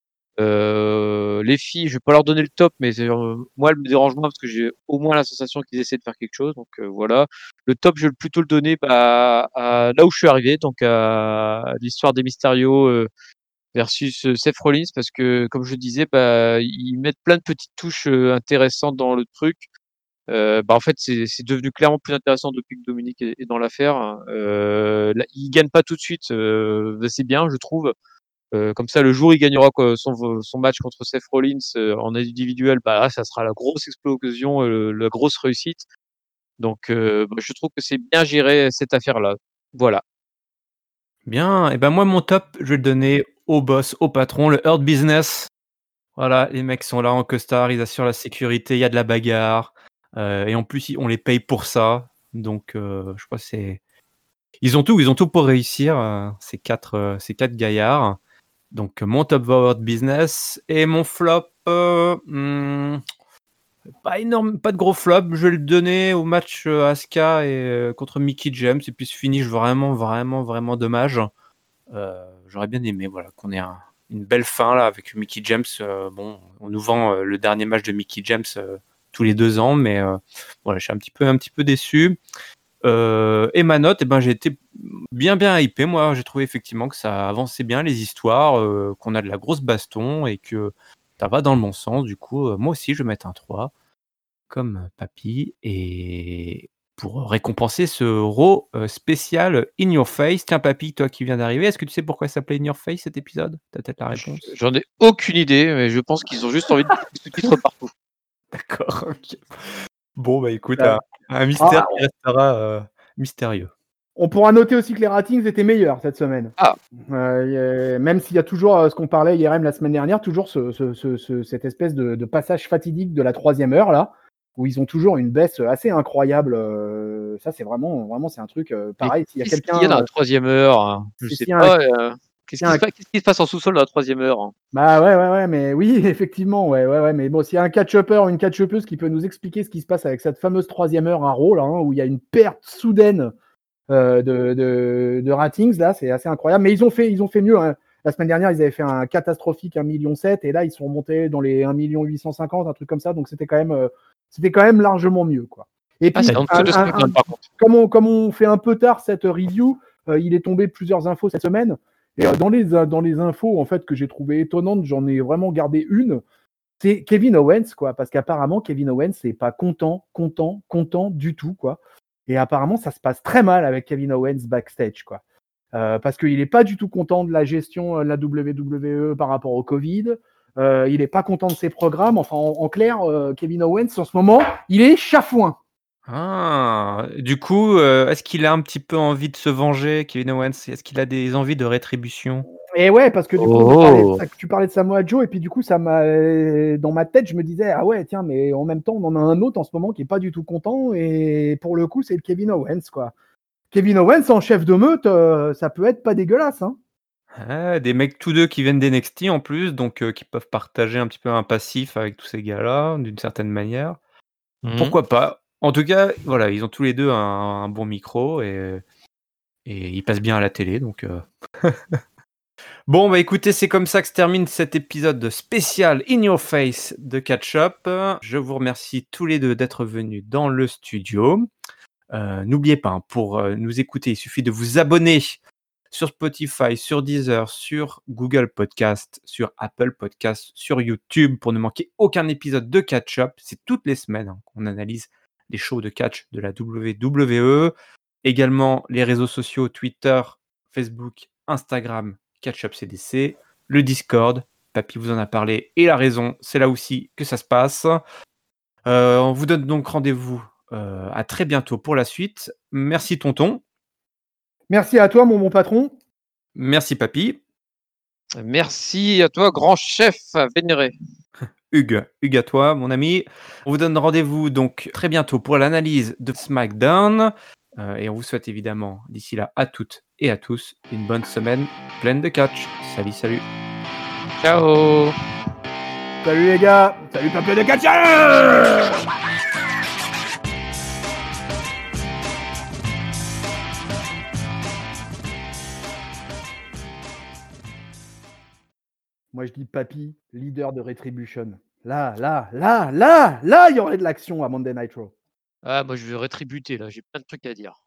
C: Euh, les filles, je vais pas leur donner le top, mais euh, moi, elles me dérangent moins parce que j'ai au moins la sensation qu'ils essaient de faire quelque chose. Donc euh, voilà. Le top, je vais plutôt le donner bah, à là où je suis arrivé, donc à l'histoire des Mysterio euh, versus euh, Seth Rollins, parce que comme je disais, bah, ils mettent plein de petites touches euh, intéressantes dans le truc. Euh, bah en fait, c'est c'est devenu clairement plus intéressant depuis que Dominique est, est dans l'affaire. Euh, là, il gagne pas tout de suite, euh, c'est bien, je trouve. Euh, comme ça, le jour où il gagnera quoi, son, son match contre Seth Rollins euh, en individuel, bah là, ça sera la grosse explosion, euh, la grosse réussite. Donc, euh, bah, je trouve que c'est bien géré cette affaire-là. Voilà.
A: Bien, et ben moi mon top, je vais le donner au boss, au patron, le Hurt Business. Voilà, les mecs sont là en costard, ils assurent la sécurité, il y a de la bagarre, euh, et en plus ils- on les paye pour ça. Donc euh, je crois que c'est, ils ont tout, ils ont tout pour réussir. euh, ces quatre, euh, ces quatre gaillards. Donc mon top va au Hurt Business et mon flop, euh, hmm, pas énorme, pas de gros flop. Je vais le donner au match euh, Asuka et euh, contre Mickie James et puis ce finish vraiment, vraiment, vraiment dommage. Euh, j'aurais bien aimé voilà, qu'on ait un, une belle fin là avec Mickie James. Euh, bon, on nous vend euh, le dernier match de Mickie James euh, tous les deux ans, mais euh, voilà, je suis un petit peu, un petit peu déçu. Euh, et ma note, eh ben, j'ai été bien bien hypé. Moi, j'ai trouvé effectivement que ça avançait bien les histoires, euh, qu'on a de la grosse baston et que ça va dans le bon sens. Du coup, euh, moi aussi, je vais mettre un trois comme Papy. Et pour récompenser ce Raw euh, spécial In Your Face. Tiens, Papy, toi qui viens d'arriver, est-ce que tu sais pourquoi ça s'appelait In Your Face cet épisode? T'as peut-être la réponse?
C: J'en ai aucune idée, mais je pense qu'ils ont juste envie de mettre des sous-titres partout.
A: D'accord. Ok. Bon, bah écoute,
B: Euh,
A: un, un mystère
B: ah,
A: qui restera euh, mystérieux.
B: On pourra noter aussi que les ratings étaient meilleurs cette semaine.
C: Ah.
B: Euh, même s'il y a toujours euh, ce qu'on parlait I R M la semaine dernière, toujours ce, ce, ce, ce, cette espèce de, de passage fatidique de la troisième heure là, où ils ont toujours une baisse assez incroyable. Euh, ça c'est vraiment, vraiment c'est un truc euh, pareil. S'il y a
C: Qu'est-ce
B: quelqu'un
C: qu'il y a dans la troisième heure hein Je
B: si-
C: sais
B: si un-
C: pas. euh, Qu'est-ce qui,
B: un-
C: se passe- qu'est-ce qui se passe en sous-sol dans la troisième heure hein
B: Bah ouais, ouais, ouais, mais oui, effectivement, ouais, ouais, ouais, mais bon, s'il y a un catch-upper ou une catch-upeuse qui peut nous expliquer ce qui se passe avec cette fameuse troisième heure à Raw, là, hein, où il y a une perte soudaine euh, de, de, de ratings, là, c'est assez incroyable. Mais ils ont fait, ils ont fait mieux. Hein. La semaine dernière, ils avaient fait un catastrophique un million sept, et là, ils sont remontés dans les un million huit cent cinquante, un truc comme ça, donc c'était quand même, euh, c'était quand même largement mieux, quoi. Et
C: Ah,
B: puis,
C: c'est en dessous de
B: un- un-
C: SmackDown,
B: un-
C: par contre.
B: comme on, comme on fait un peu tard cette review, euh, il est tombé plusieurs infos cette semaine. Et euh, dans les, dans les infos en fait que j'ai trouvées étonnantes, j'en ai vraiment gardé une. C'est Kevin Owens, quoi, parce qu'apparemment Kevin Owens n'est pas content, content, content du tout, quoi. Et apparemment ça se passe très mal avec Kevin Owens backstage, quoi. Euh, parce qu'il n'est pas du tout content de la gestion de la W W E par rapport au Covid. Euh, il n'est pas content de ses programmes. Enfin, en, en clair, euh, Kevin Owens en ce moment, il est chafouin.
A: Ah, du coup, euh, est-ce qu'il a un petit peu envie de se venger, Kevin Owens? Est-ce qu'il a des envies de rétribution?
B: Et ouais, parce que du coup,
C: Oh.
B: tu, parlais de, tu parlais de Samoa Joe, et puis du coup, ça m'a, dans ma tête, je me disais, ah ouais, tiens, mais en même temps, on en a un autre en ce moment qui est pas du tout content, et pour le coup, c'est le Kevin Owens, quoi. Kevin Owens en chef de meute, euh, ça peut être pas dégueulasse, hein.
A: Ah, des mecs tous deux qui viennent d'N X T en plus, donc euh, qui peuvent partager un petit peu un passif avec tous ces gars-là, d'une certaine manière.
C: Mhm.
A: Pourquoi pas? En tout cas, voilà, ils ont tous les deux un, un bon micro et, et ils passent bien à la télé, donc. Euh... Bon, bah écoutez, c'est comme ça que se termine cet épisode spécial In Your Face de Catch Up. Je vous remercie tous les deux d'être venus dans le studio. Euh, n'oubliez pas, hein, pour euh, nous écouter, il suffit de vous abonner sur Spotify, sur Deezer, sur Google Podcast, sur Apple Podcast, sur YouTube pour ne manquer aucun épisode de Catch Up. C'est toutes les semaines hein, qu'on analyse les shows de catch de la W W E. Également les réseaux sociaux Twitter, Facebook, Instagram, Catch Up C D C, le Discord. Papy vous en a parlé et la raison, c'est là aussi que ça se passe. Euh, on vous donne donc rendez-vous euh, à très bientôt pour la suite. Merci tonton.
B: Merci à toi, mon bon patron.
A: Merci papy.
C: Merci à toi, grand chef vénéré.
A: Hugues, Hugues à toi, mon ami. On vous donne rendez-vous donc très bientôt pour l'analyse de SmackDown. Euh, et on vous souhaite évidemment d'ici là à toutes et à tous une bonne semaine pleine de catch. Salut, salut.
C: Ciao.
B: Salut les gars. Salut peuple de catcheurs. Moi, je dis papy, leader de Retribution. Là, là, là, là, là, il y aurait de l'action à Monday Night Raw.
C: Ah, moi je vais rétributer là, j'ai plein de trucs à dire.